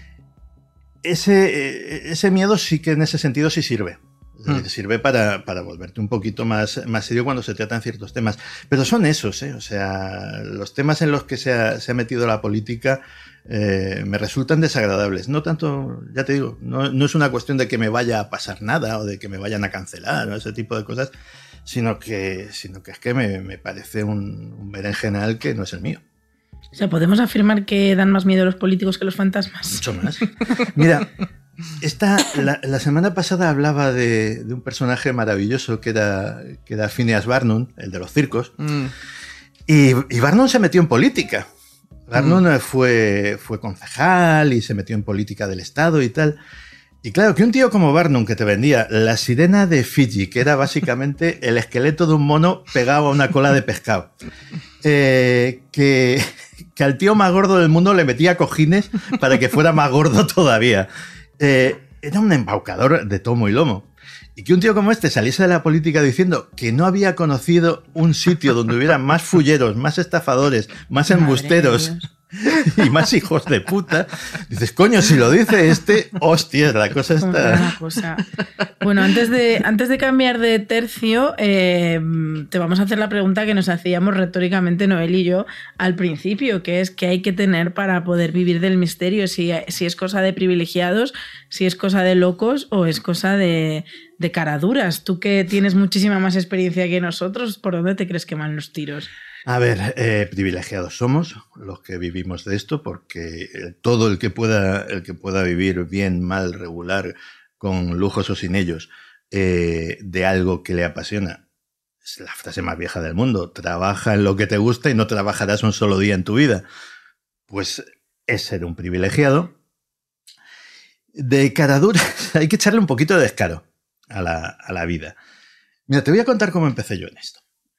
Ese miedo sí que en ese sentido sí sirve. Sirve para volverte un poquito más serio cuando se tratan ciertos temas. Pero son esos, o sea, los temas en los que se ha metido la política me resultan desagradables. No tanto, ya te digo, no es una cuestión de que me vaya a pasar nada o de que me vayan a cancelar o ese tipo de cosas, sino que es que me parece un berenjenal que no es el mío. O sea, ¿podemos afirmar que dan más miedo los políticos que los fantasmas? Mucho más. Mira, la semana pasada hablaba de un personaje maravilloso que era Phineas Barnum, el de los circos, y Barnum se metió en política. Barnum fue concejal y se metió en política del Estado y tal. Y claro, que un tío como Barnum que te vendía la sirena de Fiji, que era básicamente el esqueleto de un mono pegado a una cola de pescado, que al tío más gordo del mundo le metía cojines para que fuera más gordo todavía. Era un embaucador de tomo y lomo. Y que un tío como este saliese de la política diciendo que no había conocido un sitio donde hubiera más fulleros, más estafadores, más embusteros y más hijos de puta. Dices, coño, si lo dice este, hostia, la cosa está... Bueno, antes de cambiar de tercio, te vamos a hacer la pregunta que nos hacíamos retóricamente Noel y yo al principio, que es ¿qué hay que tener para poder vivir del misterio? Si es cosa de privilegiados, si es cosa de locos o es cosa de caraduras. Tú que tienes muchísima más experiencia que nosotros, ¿por dónde te crees que van los tiros? A ver, privilegiados somos los que vivimos de esto, porque todo el que pueda vivir bien, mal, regular, con lujos o sin ellos, de algo que le apasiona, es la frase más vieja del mundo: trabaja en lo que te gusta y no trabajarás un solo día en tu vida. Pues es ser un privilegiado. De caraduras hay que echarle un poquito de descaro a la vida. Mira, te voy a contar cómo empecé yo en esto.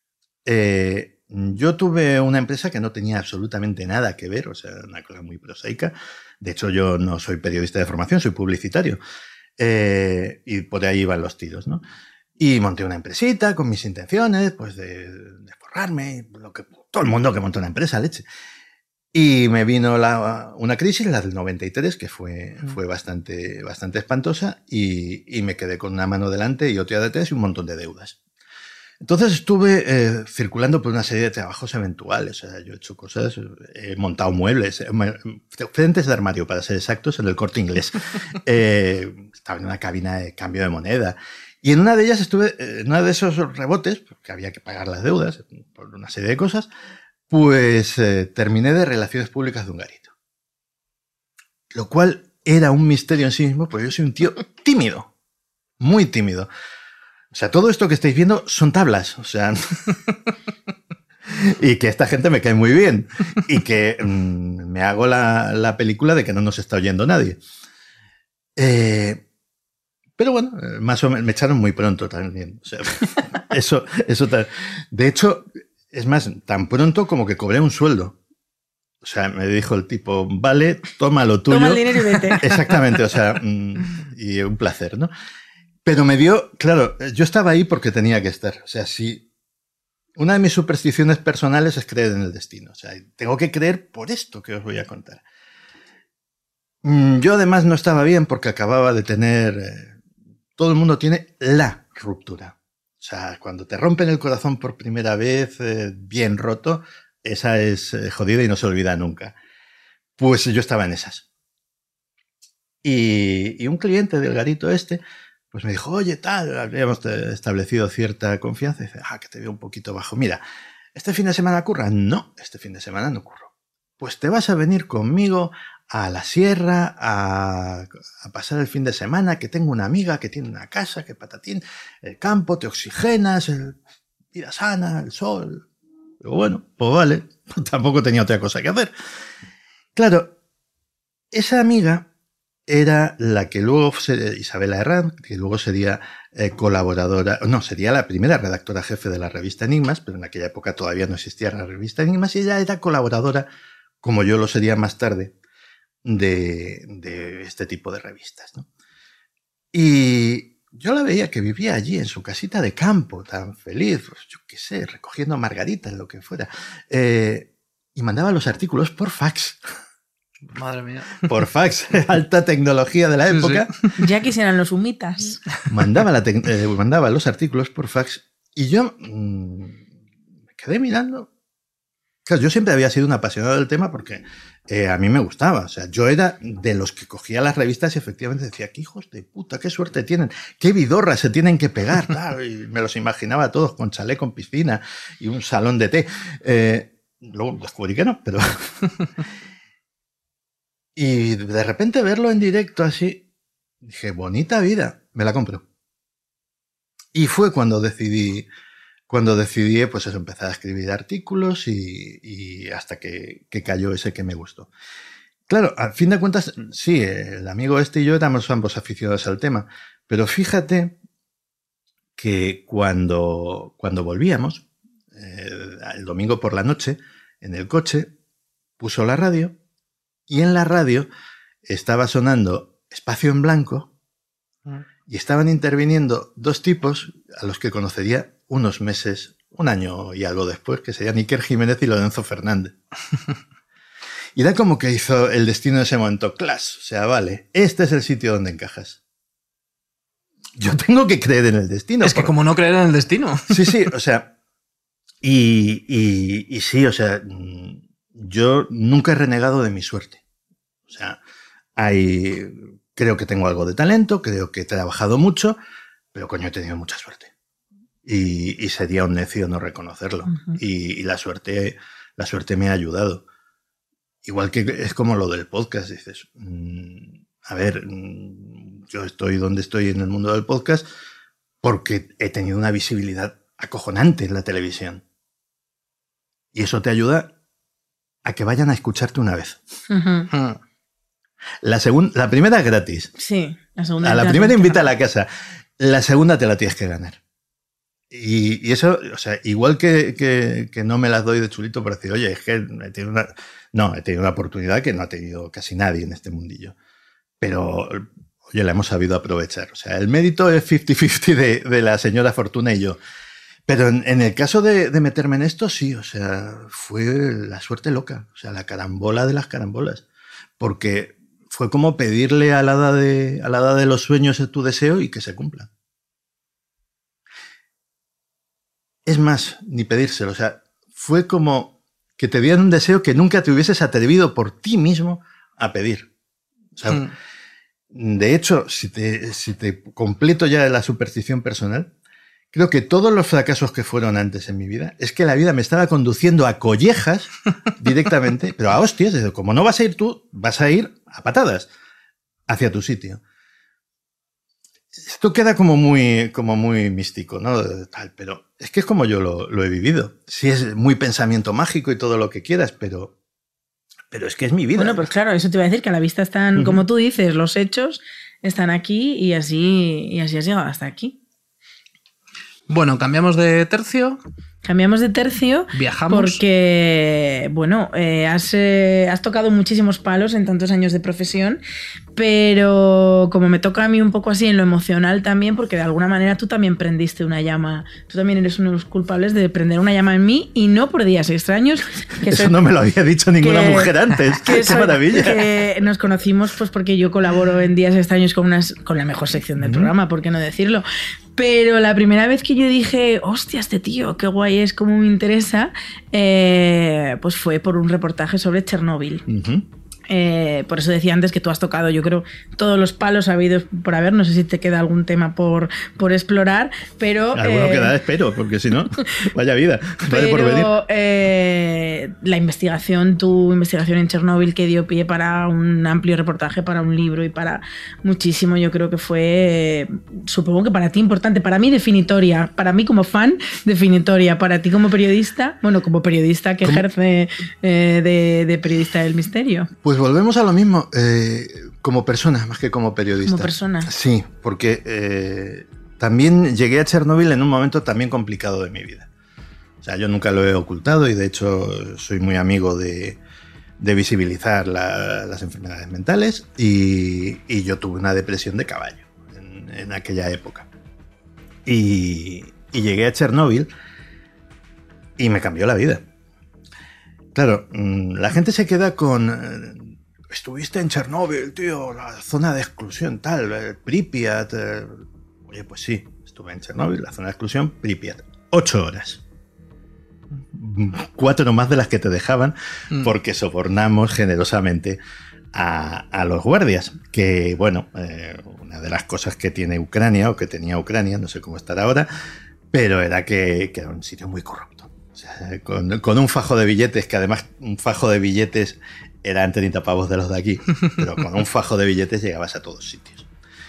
Yo tuve una empresa que no tenía absolutamente nada que ver, o sea, una cosa muy prosaica. De hecho, yo no soy periodista de formación, soy publicitario. Y por ahí iban los tiros, ¿no? Y monté una empresita con mis intenciones, pues de forrarme, todo el mundo que monta una empresa, leche. Y me vino una crisis, la del 93, que fue bastante espantosa, y me quedé con una mano delante y otra detrás y un montón de deudas. Entonces estuve circulando por una serie de trabajos eventuales. O sea, yo he hecho cosas, he montado muebles, frentes de armario, para ser exactos, en el Corte Inglés. Estaba en una cabina de cambio de moneda. Y en una de ellas en uno de esos rebotes, porque había que pagar las deudas por una serie de cosas, pues terminé de relaciones públicas de un garito. Lo cual era un misterio en sí mismo, porque yo soy un tío tímido, muy tímido. O sea, todo esto que estáis viendo son tablas, o sea... y que esta gente me cae muy bien. Y que me hago la película de que no nos está oyendo nadie. Pero bueno, más o menos me echaron muy pronto también. O sea, eso de hecho, es más, tan pronto como que cobré un sueldo. O sea, me dijo el tipo, vale, toma lo tuyo. Toma el dinero y vete. Exactamente, o sea, y un placer, ¿no? Pero me dio, claro, yo estaba ahí porque tenía que estar. O sea, si una de mis supersticiones personales es creer en el destino. O sea, tengo que creer por esto que os voy a contar. Yo además no estaba bien porque acababa de tener... todo el mundo tiene la ruptura. O sea, cuando te rompen el corazón por primera vez, bien roto, esa es jodida y no se olvida nunca. Pues yo estaba en esas. Y un cliente del garito este... pues me dijo, oye, tal, habíamos establecido cierta confianza. Y dice, que te veo un poquito bajo. Mira, ¿este fin de semana curra? No, este fin de semana no curro. Pues te vas a venir conmigo a la sierra a pasar el fin de semana, que tengo una amiga que tiene una casa, que patatín, el campo, te oxigenas, vida sana, el sol. Pero bueno, pues vale, tampoco tenía otra cosa que hacer. Claro, esa amiga... era la que luego, Isabela Herrán, que luego sería colaboradora, no, sería la primera redactora jefe de la revista Enigmas, pero en aquella época todavía no existía la revista Enigmas, y ella era colaboradora, como yo lo sería más tarde, de este tipo de revistas, ¿no? Y yo la veía que vivía allí en su casita de campo, tan feliz, pues, yo qué sé, recogiendo margaritas, lo que fuera. Y mandaba los artículos por fax. Madre mía. Por fax, alta tecnología de la época. Sí. Ya quisieran los humitas. Mandaba los artículos por fax y yo me quedé mirando. Claro, yo siempre había sido un apasionado del tema porque a mí me gustaba. O sea, yo era de los que cogía las revistas y efectivamente decía, qué hijos de puta, qué suerte tienen, qué vidorras se tienen que pegar. Tal, y me los imaginaba todos con chalet, con piscina y un salón de té. Luego descubrí que no, pero... Y de repente verlo en directo así, dije, bonita vida, me la compro. Y fue cuando decidí pues eso, empezar a escribir artículos y hasta que cayó ese que me gustó. Claro, al fin de cuentas, sí, el amigo este y yo éramos ambos aficionados al tema, pero fíjate que cuando volvíamos, el domingo por la noche, en el coche, puso la radio y en la radio estaba sonando Espacio en Blanco y estaban interviniendo dos tipos a los que conocería unos meses, un año y algo después, que serían Iker Jiménez y Lorenzo Fernández. Y era como que hizo el destino en ese momento, class, o sea, vale, este es el sitio donde encajas. Yo tengo que creer en el destino. Es que como no creer en el destino. Sí, o sea, y sí, o sea, yo nunca he renegado de mi suerte. O sea, creo que tengo algo de talento, creo que he trabajado mucho, pero coño, he tenido mucha suerte. Y sería un necio no reconocerlo. Uh-huh. Y la suerte me ha ayudado. Igual que es como lo del podcast, dices, a ver, yo estoy donde estoy en el mundo del podcast porque he tenido una visibilidad acojonante en la televisión. Y eso te ayuda a que vayan a escucharte una vez. Uh-huh. La primera es gratis. Sí, la segunda. A la primera invita a la casa. La segunda te la tienes que ganar. Y eso, o sea, igual que no me las doy de chulito por decir, oye, es que he tenido una oportunidad que no ha tenido casi nadie en este mundillo. Pero, oye, la hemos sabido aprovechar. O sea, el mérito es 50-50 de la señora Fortuna y yo. Pero en el caso de meterme en esto, sí, o sea, fue la suerte loca. O sea, la carambola de las carambolas. Porque fue como pedirle a la hada de los sueños tu deseo y que se cumpla. Es más, ni pedírselo. O sea, fue como que te dieran un deseo que nunca te hubieses atrevido por ti mismo a pedir. O sea, de hecho, si te completo ya la superstición personal, creo que todos los fracasos que fueron antes en mi vida es que la vida me estaba conduciendo a collejas directamente, pero a hostias. Como no vas a ir tú, vas a ir a patadas hacia tu sitio. Esto queda como muy místico, ¿no? Pero es que es como yo lo he vivido. Sí, es muy pensamiento mágico y todo lo que quieras, pero es que es mi vida. Bueno, pues claro, eso te iba a decir, que a la vista están, uh-huh, como tú dices, los hechos están aquí y así has llegado hasta aquí. Bueno, cambiamos de tercio. Viajamos. Porque, bueno, has tocado muchísimos palos en tantos años de profesión, pero como me toca a mí un poco así en lo emocional también, porque de alguna manera tú también prendiste una llama, tú también eres uno de los culpables de prender una llama en mí, y no por días extraños. Eso no me lo había dicho ninguna mujer antes. ¡Qué maravilla! Que nos conocimos pues porque yo colaboro en Días Extraños con la mejor sección del programa, ¿por qué no decirlo? Pero la primera vez que yo dije, hostia, este tío, qué guay es, cómo me interesa, pues fue por un reportaje sobre Chernóbil. Uh-huh. Por eso decía antes que tú has tocado, yo creo, todos los palos habidos por haber. No sé si te queda algún tema por explorar, pero... Alguno queda, espero, porque si no, vaya vida, vaya por venir. La investigación, tu investigación en Chernóbil, que dio pie para un amplio reportaje, para un libro y para muchísimo, yo creo que fue, supongo que para ti importante, para mí definitoria, para mí como fan definitoria, para ti como periodista, bueno, como periodista que ejerce de periodista del misterio. Pues volvemos a lo mismo, como persona, más que como periodista. Como persona. Sí, porque también llegué a Chernóbil en un momento también complicado de mi vida. O sea, yo nunca lo he ocultado y de hecho soy muy amigo de visibilizar las enfermedades mentales y yo tuve una depresión de caballo en aquella época. Y llegué a Chernóbil y me cambió la vida. Claro, la gente se queda con... Estuviste en Chernóbil, tío, la zona de exclusión, tal, Pripyat. Oye, pues sí, estuve en Chernóbil, la zona de exclusión, Pripyat. 8 horas. 4 más de las que te dejaban, porque sobornamos generosamente a los guardias. Que, bueno, una de las cosas que tiene Ucrania, o que tenía Ucrania, no sé cómo estará ahora, pero era que era un sitio muy corrupto. O sea, con un fajo de billetes, que además un fajo de billetes eran 30 pavos de los de aquí, pero con un fajo de billetes llegabas a todos sitios.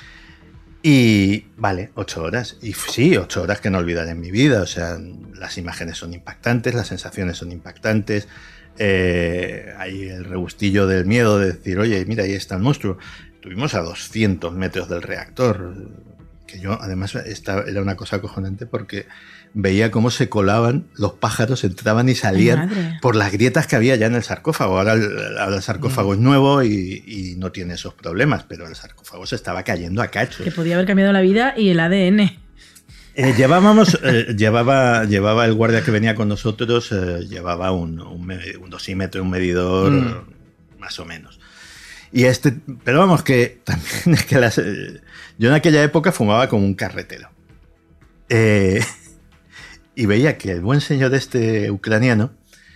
Y vale, 8 horas. Y sí, 8 horas que no olvidaré en mi vida. O sea, las imágenes son impactantes, las sensaciones son impactantes. Hay el rebustillo del miedo de decir, oye, mira, ahí está el monstruo. Estuvimos a 200 metros del reactor. Que yo, además, era una cosa acojonante porque veía cómo se colaban los pájaros, entraban y salían por las grietas que había ya en el sarcófago. Ahora el sarcófago es nuevo y no tiene esos problemas, pero el sarcófago se estaba cayendo a cachos. Que podía haber cambiado la vida y el ADN. Llevaba el guardia que venía con nosotros, llevaba un dosímetro, un medidor, más o menos. Pero vamos, que también es que yo en aquella época fumaba como un carretero. Y veía que el buen señor ucraniano,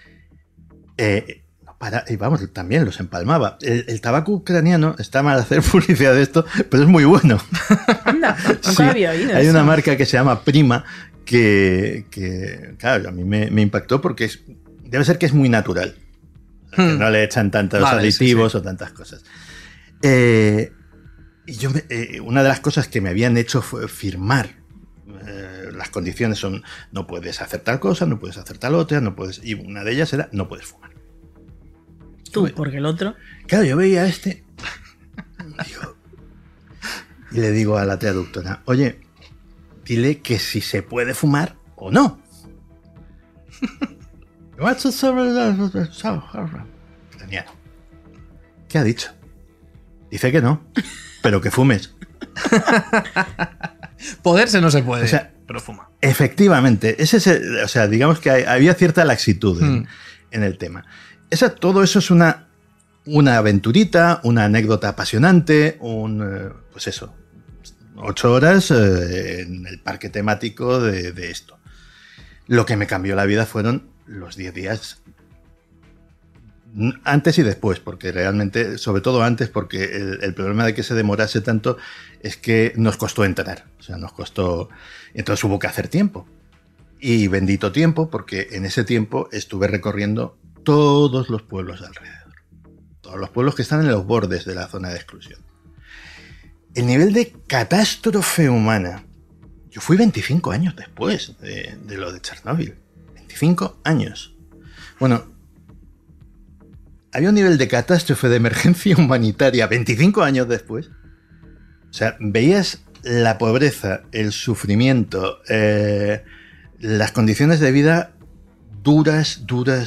y vamos, también los empalmaba. El tabaco ucraniano, está mal hacer publicidad de esto, pero es muy bueno. Anda, nunca sí, había oído hay eso. una marca que se llama Prima, que claro, a mí me impactó porque debe ser que es muy natural. Que no le echan tantos aditivos o tantas cosas. Y una de las cosas que me habían hecho fue firmar. Las condiciones son: no puedes hacer tal cosa, no puedes hacer tal otra, no puedes. Y una de ellas era: no puedes fumar. Tú, porque el otro. Claro, yo veía y le digo a la traductora: oye, dile que si se puede fumar o no. ¿Qué ha dicho? Dice que no, pero que fumes. Poderse no se puede, O sea, pero fuma. Efectivamente, o sea, digamos que había cierta laxitud en el tema. Todo eso es una aventurita, una anécdota apasionante, pues eso, 8 horas en el parque temático de esto. Lo que me cambió la vida fueron los 10 días antes y después, porque realmente, sobre todo antes, porque el problema de que se demorase tanto es que nos costó entrar. O sea, nos costó. Entonces hubo que hacer tiempo. Y bendito tiempo, porque en ese tiempo estuve recorriendo todos los pueblos alrededor. Todos los pueblos que están en los bordes de la zona de exclusión. El nivel de catástrofe humana. Yo fui 25 años después de lo de Chernóbil. 25 años. Bueno, había un nivel de catástrofe, de emergencia humanitaria 25 años después. O sea, veías la pobreza, el sufrimiento, las condiciones de vida duras.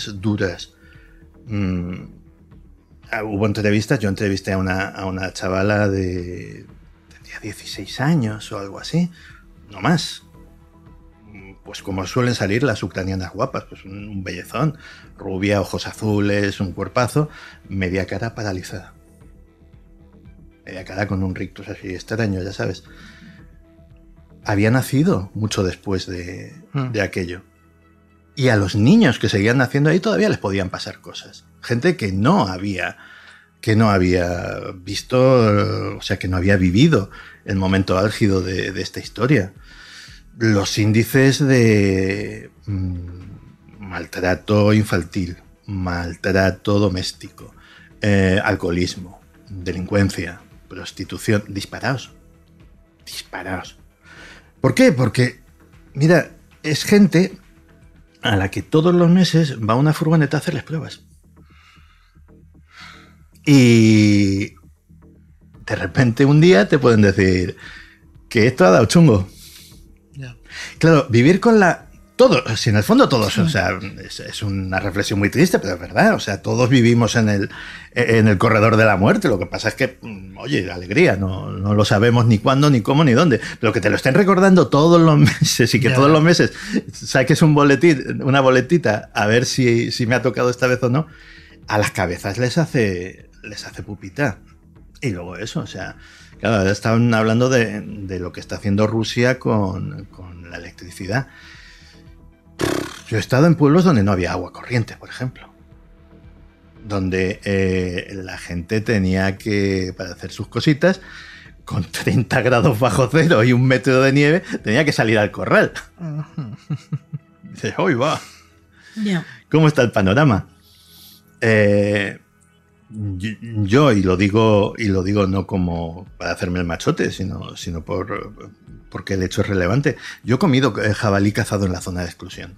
Hubo entrevistas, yo entrevisté a una chavala tendría 16 años o algo así, no más. Pues como suelen salir las ucranianas guapas, pues un bellezón, rubia, ojos azules, un cuerpazo, media cara paralizada. Media cara con un rictus así extraño, ya sabes. Había nacido mucho después de aquello. Y a los niños que seguían naciendo ahí todavía les podían pasar cosas. Gente que no había visto, o sea, que no había vivido el momento álgido de esta historia. Los índices de maltrato infantil, maltrato doméstico, alcoholismo, delincuencia, prostitución, disparados. ¿Por qué? Porque, mira, es gente a la que todos los meses va una furgoneta a hacerles pruebas. Y de repente un día te pueden decir que esto ha dado chungo. Yeah. Claro, vivir con la Todo, si en el fondo todos, o sea, es una reflexión muy triste, pero es verdad, o sea, todos vivimos en el corredor de la muerte. Lo que pasa es que, oye, alegría, no lo sabemos ni cuándo, ni cómo, ni dónde, pero que te lo estén recordando todos los meses y que todos los meses saques una boletita a ver si me ha tocado esta vez o no, a las cabezas les hace pupita. Y luego eso, o sea, claro, estaban hablando de lo que está haciendo Rusia con la electricidad. Yo he estado en pueblos donde no había agua corriente, por ejemplo. Donde la gente tenía que, para hacer sus cositas, con 30 grados bajo cero y 1 metro de nieve, tenía que salir al corral. Dices, ¡uy, va! Ya. ¿Cómo está el panorama? Yo, y lo digo no como para hacerme el machote, sino porque el hecho es relevante. Yo he comido jabalí cazado en la zona de exclusión.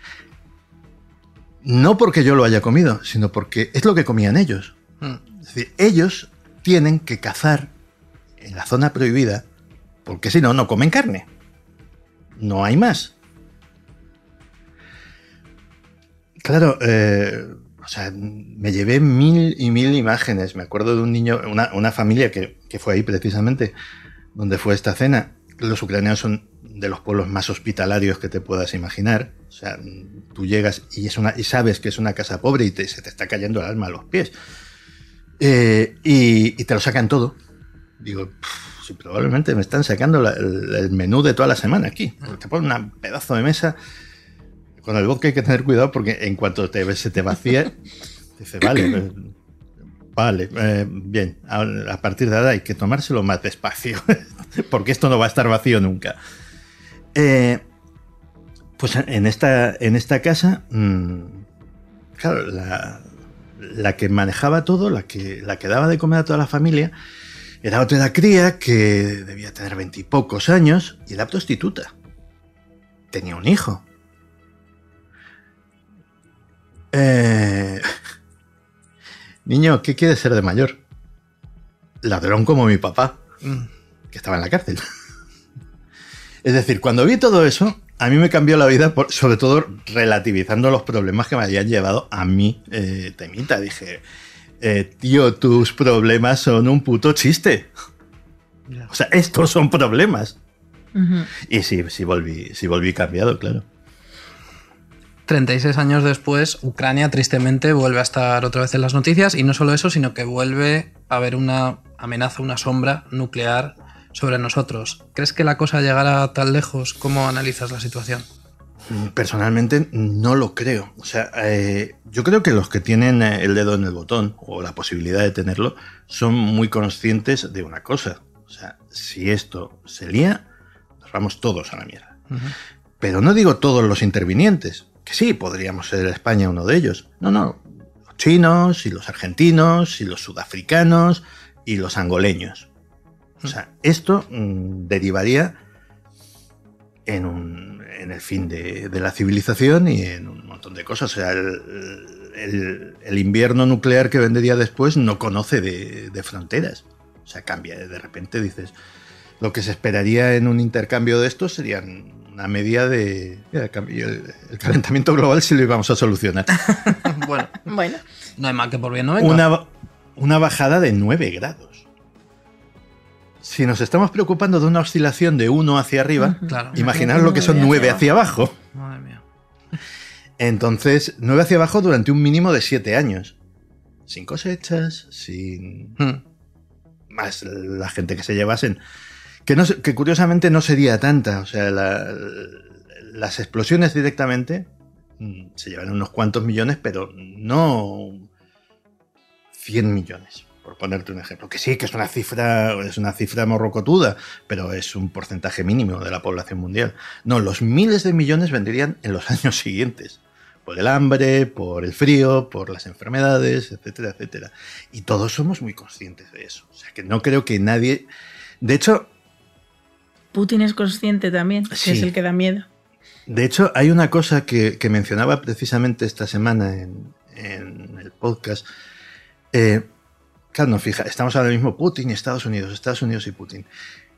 No porque yo lo haya comido, sino porque es lo que comían ellos. Es decir, ellos tienen que cazar en la zona prohibida porque si no, no comen carne. No hay más. Claro, o sea, me llevé 1000 y 1000 imágenes. Me acuerdo de un niño, una familia que fue ahí precisamente, donde fue esta cena. Los ucranianos son de los pueblos más hospitalarios que te puedas imaginar. O sea, tú llegas y sabes que es una casa pobre y se te está cayendo el alma a los pies. Y te lo sacan todo. Digo, sí, probablemente me están sacando el menú de toda la semana aquí. Te ponen un pedazo de mesa. Con el vodka hay que tener cuidado porque en cuanto se te vacía, dice, vale, bien, a partir de ahora hay que tomárselo más despacio, porque esto no va a estar vacío nunca. Pues en esta casa, claro, la que manejaba todo, la que daba de comer a toda la familia, era otra cría que debía tener 20 y pocos años y era prostituta. Tenía un hijo. Niño, ¿qué quieres ser de mayor? Ladrón como mi papá, que estaba en la cárcel. Es decir, cuando vi todo eso, a mí me cambió la vida, sobre todo relativizando los problemas que me habían llevado a mí, temita. Dije, tío, tus problemas son un puto chiste. O sea, estos son problemas. Y sí volví cambiado, claro. 36 años después, Ucrania tristemente vuelve a estar otra vez en las noticias y no solo eso, sino que vuelve a haber una amenaza, una sombra nuclear sobre nosotros. ¿Crees que la cosa llegará tan lejos? ¿Cómo analizas la situación? Personalmente no lo creo. O sea, yo creo que los que tienen el dedo en el botón o la posibilidad de tenerlo son muy conscientes de una cosa. O sea, si esto se lía, nos vamos todos a la mierda. Pero no digo todos los intervinientes. Que sí, podríamos ser España uno de ellos. No, los chinos y los argentinos y los sudafricanos y los angoleños. O sea, esto derivaría en el fin de la civilización y en un montón de cosas. O sea, el invierno nuclear que vendría después no conoce de fronteras. O sea, cambia. De repente dices, lo que se esperaría en un intercambio de estos serían una media de... El calentamiento global sí lo íbamos a solucionar. Bueno, no hay mal que por bien no venga. Una bajada de 9 grados. Si nos estamos preocupando de una oscilación de 1 hacia arriba, claro, imaginaos lo que son 9 hacia abajo. Madre mía. Entonces, 9 hacia abajo durante un mínimo de 7 años. Sin cosechas, sin... Más la gente que se llevasen... Que curiosamente no sería tanta. O sea, las explosiones directamente se llevan unos cuantos millones, pero no 100 millones, por ponerte un ejemplo. Que sí, que es una cifra morrocotuda, pero es un porcentaje mínimo de la población mundial. No, los miles de millones vendrían en los años siguientes. Por el hambre, por el frío, por las enfermedades, etcétera, etcétera. Y todos somos muy conscientes de eso. O sea, que no creo que nadie... De hecho... Putin es consciente también, que sí. Es el que da miedo. De hecho, hay una cosa que mencionaba precisamente esta semana en el podcast. Claro, no, fija, estamos ahora mismo Putin y Estados Unidos y Putin.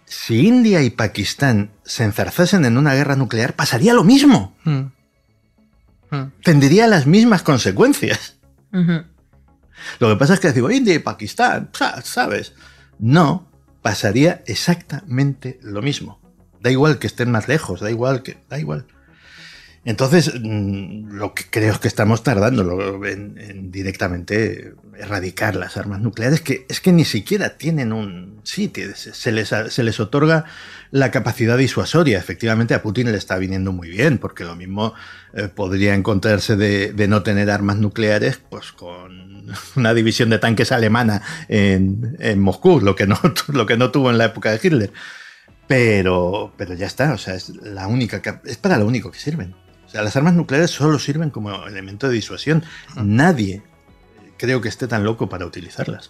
si India y Pakistán se enzarzasen en una guerra nuclear, pasaría lo mismo. Tendría las mismas consecuencias. Lo que pasa es que decimos, India y Pakistán, ¿sabes? No, pasaría exactamente lo mismo. Da igual que estén más lejos, da igual. Entonces, lo que creo es que estamos tardando en directamente erradicar las armas nucleares, que es que ni siquiera tienen un sitio, se les otorga la capacidad disuasoria. Efectivamente, a Putin le está viniendo muy bien, porque lo mismo podría encontrarse de no tener armas nucleares, pues con una división de tanques alemana en Moscú, lo que no tuvo en la época de Hitler. Pero ya está, o sea, es para lo único que sirven. O sea, las armas nucleares solo sirven como elemento de disuasión. Nadie creo que esté tan loco para utilizarlas.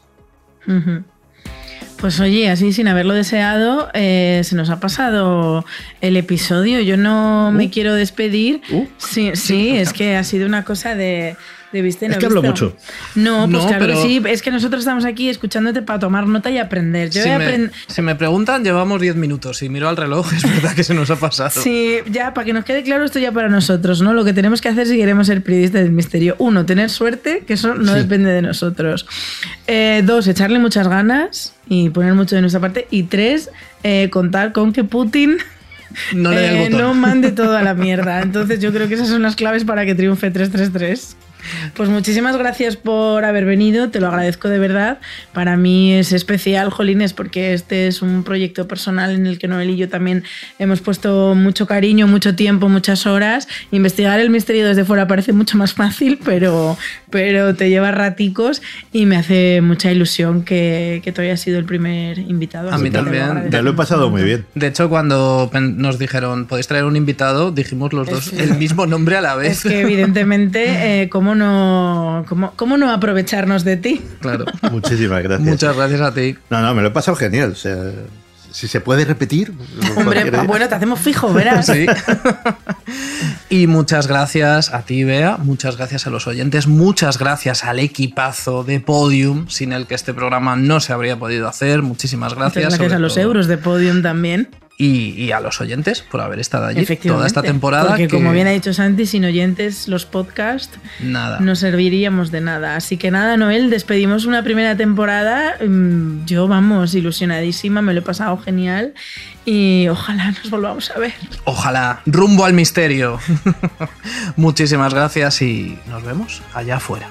Pues oye, así sin haberlo deseado, se nos ha pasado el episodio. Yo no me quiero despedir. Sí, es que ha sido una cosa de viste, no es que hablo mucho. No, pues no, claro pero... que sí. Es que nosotros estamos aquí escuchándote para tomar nota y aprender. Si me preguntan, llevamos 10 minutos. Si miro al reloj, es verdad que se nos ha pasado. Sí, ya, para que nos quede claro esto ya para nosotros, ¿no? Lo que tenemos que hacer si queremos ser periodistas del misterio. 1, tener suerte, que eso no depende de nosotros. 2, echarle muchas ganas y poner mucho de nuestra parte. Y 3, contar con que Putin... No le dé el botón. No mande todo a la mierda. Entonces yo creo que esas son las claves para que triunfe 333. Pues muchísimas gracias por haber venido, te lo agradezco de verdad. Para mí es especial, jolines, porque este es un proyecto personal en el que Noel y yo también hemos puesto mucho cariño, mucho tiempo, muchas horas. Investigar el misterio desde fuera parece mucho más fácil, pero te lleva raticos y me hace mucha ilusión que tú hayas sido el primer invitado. A mí también. Te lo he pasado muy bien. De hecho, cuando nos dijeron, podéis traer un invitado, dijimos los dos el mismo nombre a la vez. Es que evidentemente, ¿cómo no aprovecharnos de ti? Claro. Muchísimas gracias. Muchas gracias a ti. No, me lo he pasado genial. O sea, si se puede repetir. Hombre, bueno, te hacemos fijo, verás. Sí. Y muchas gracias a ti, Bea. Muchas gracias a los oyentes. Muchas gracias al equipazo de Podium, sin el que este programa no se habría podido hacer. Muchísimas gracias. Muchas gracias a los euros de Podium también. Y a los oyentes por haber estado allí toda esta temporada. Porque como bien ha dicho Santi, sin oyentes los podcasts no serviríamos de nada. Así que nada, Noel, despedimos una primera temporada. Yo, ilusionadísima, me lo he pasado genial y ojalá nos volvamos a ver. Ojalá, rumbo al misterio. Muchísimas gracias y nos vemos allá afuera.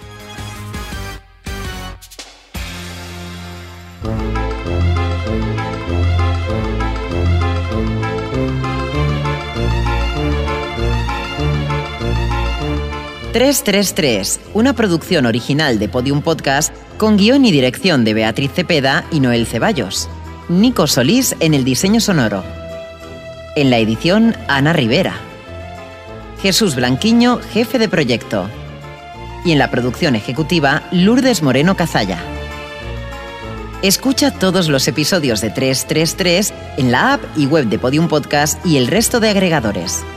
...333, una producción original de Podium Podcast con guión y dirección de Beatriz Cepeda y Noel Ceballos. Nico Solís en el diseño sonoro. En la edición, Ana Rivera. Jesús Blanquiño, jefe de proyecto. Y en la producción ejecutiva, Lourdes Moreno Cazalla. Escucha todos los episodios de 333 en la app y web de Podium Podcast y el resto de agregadores.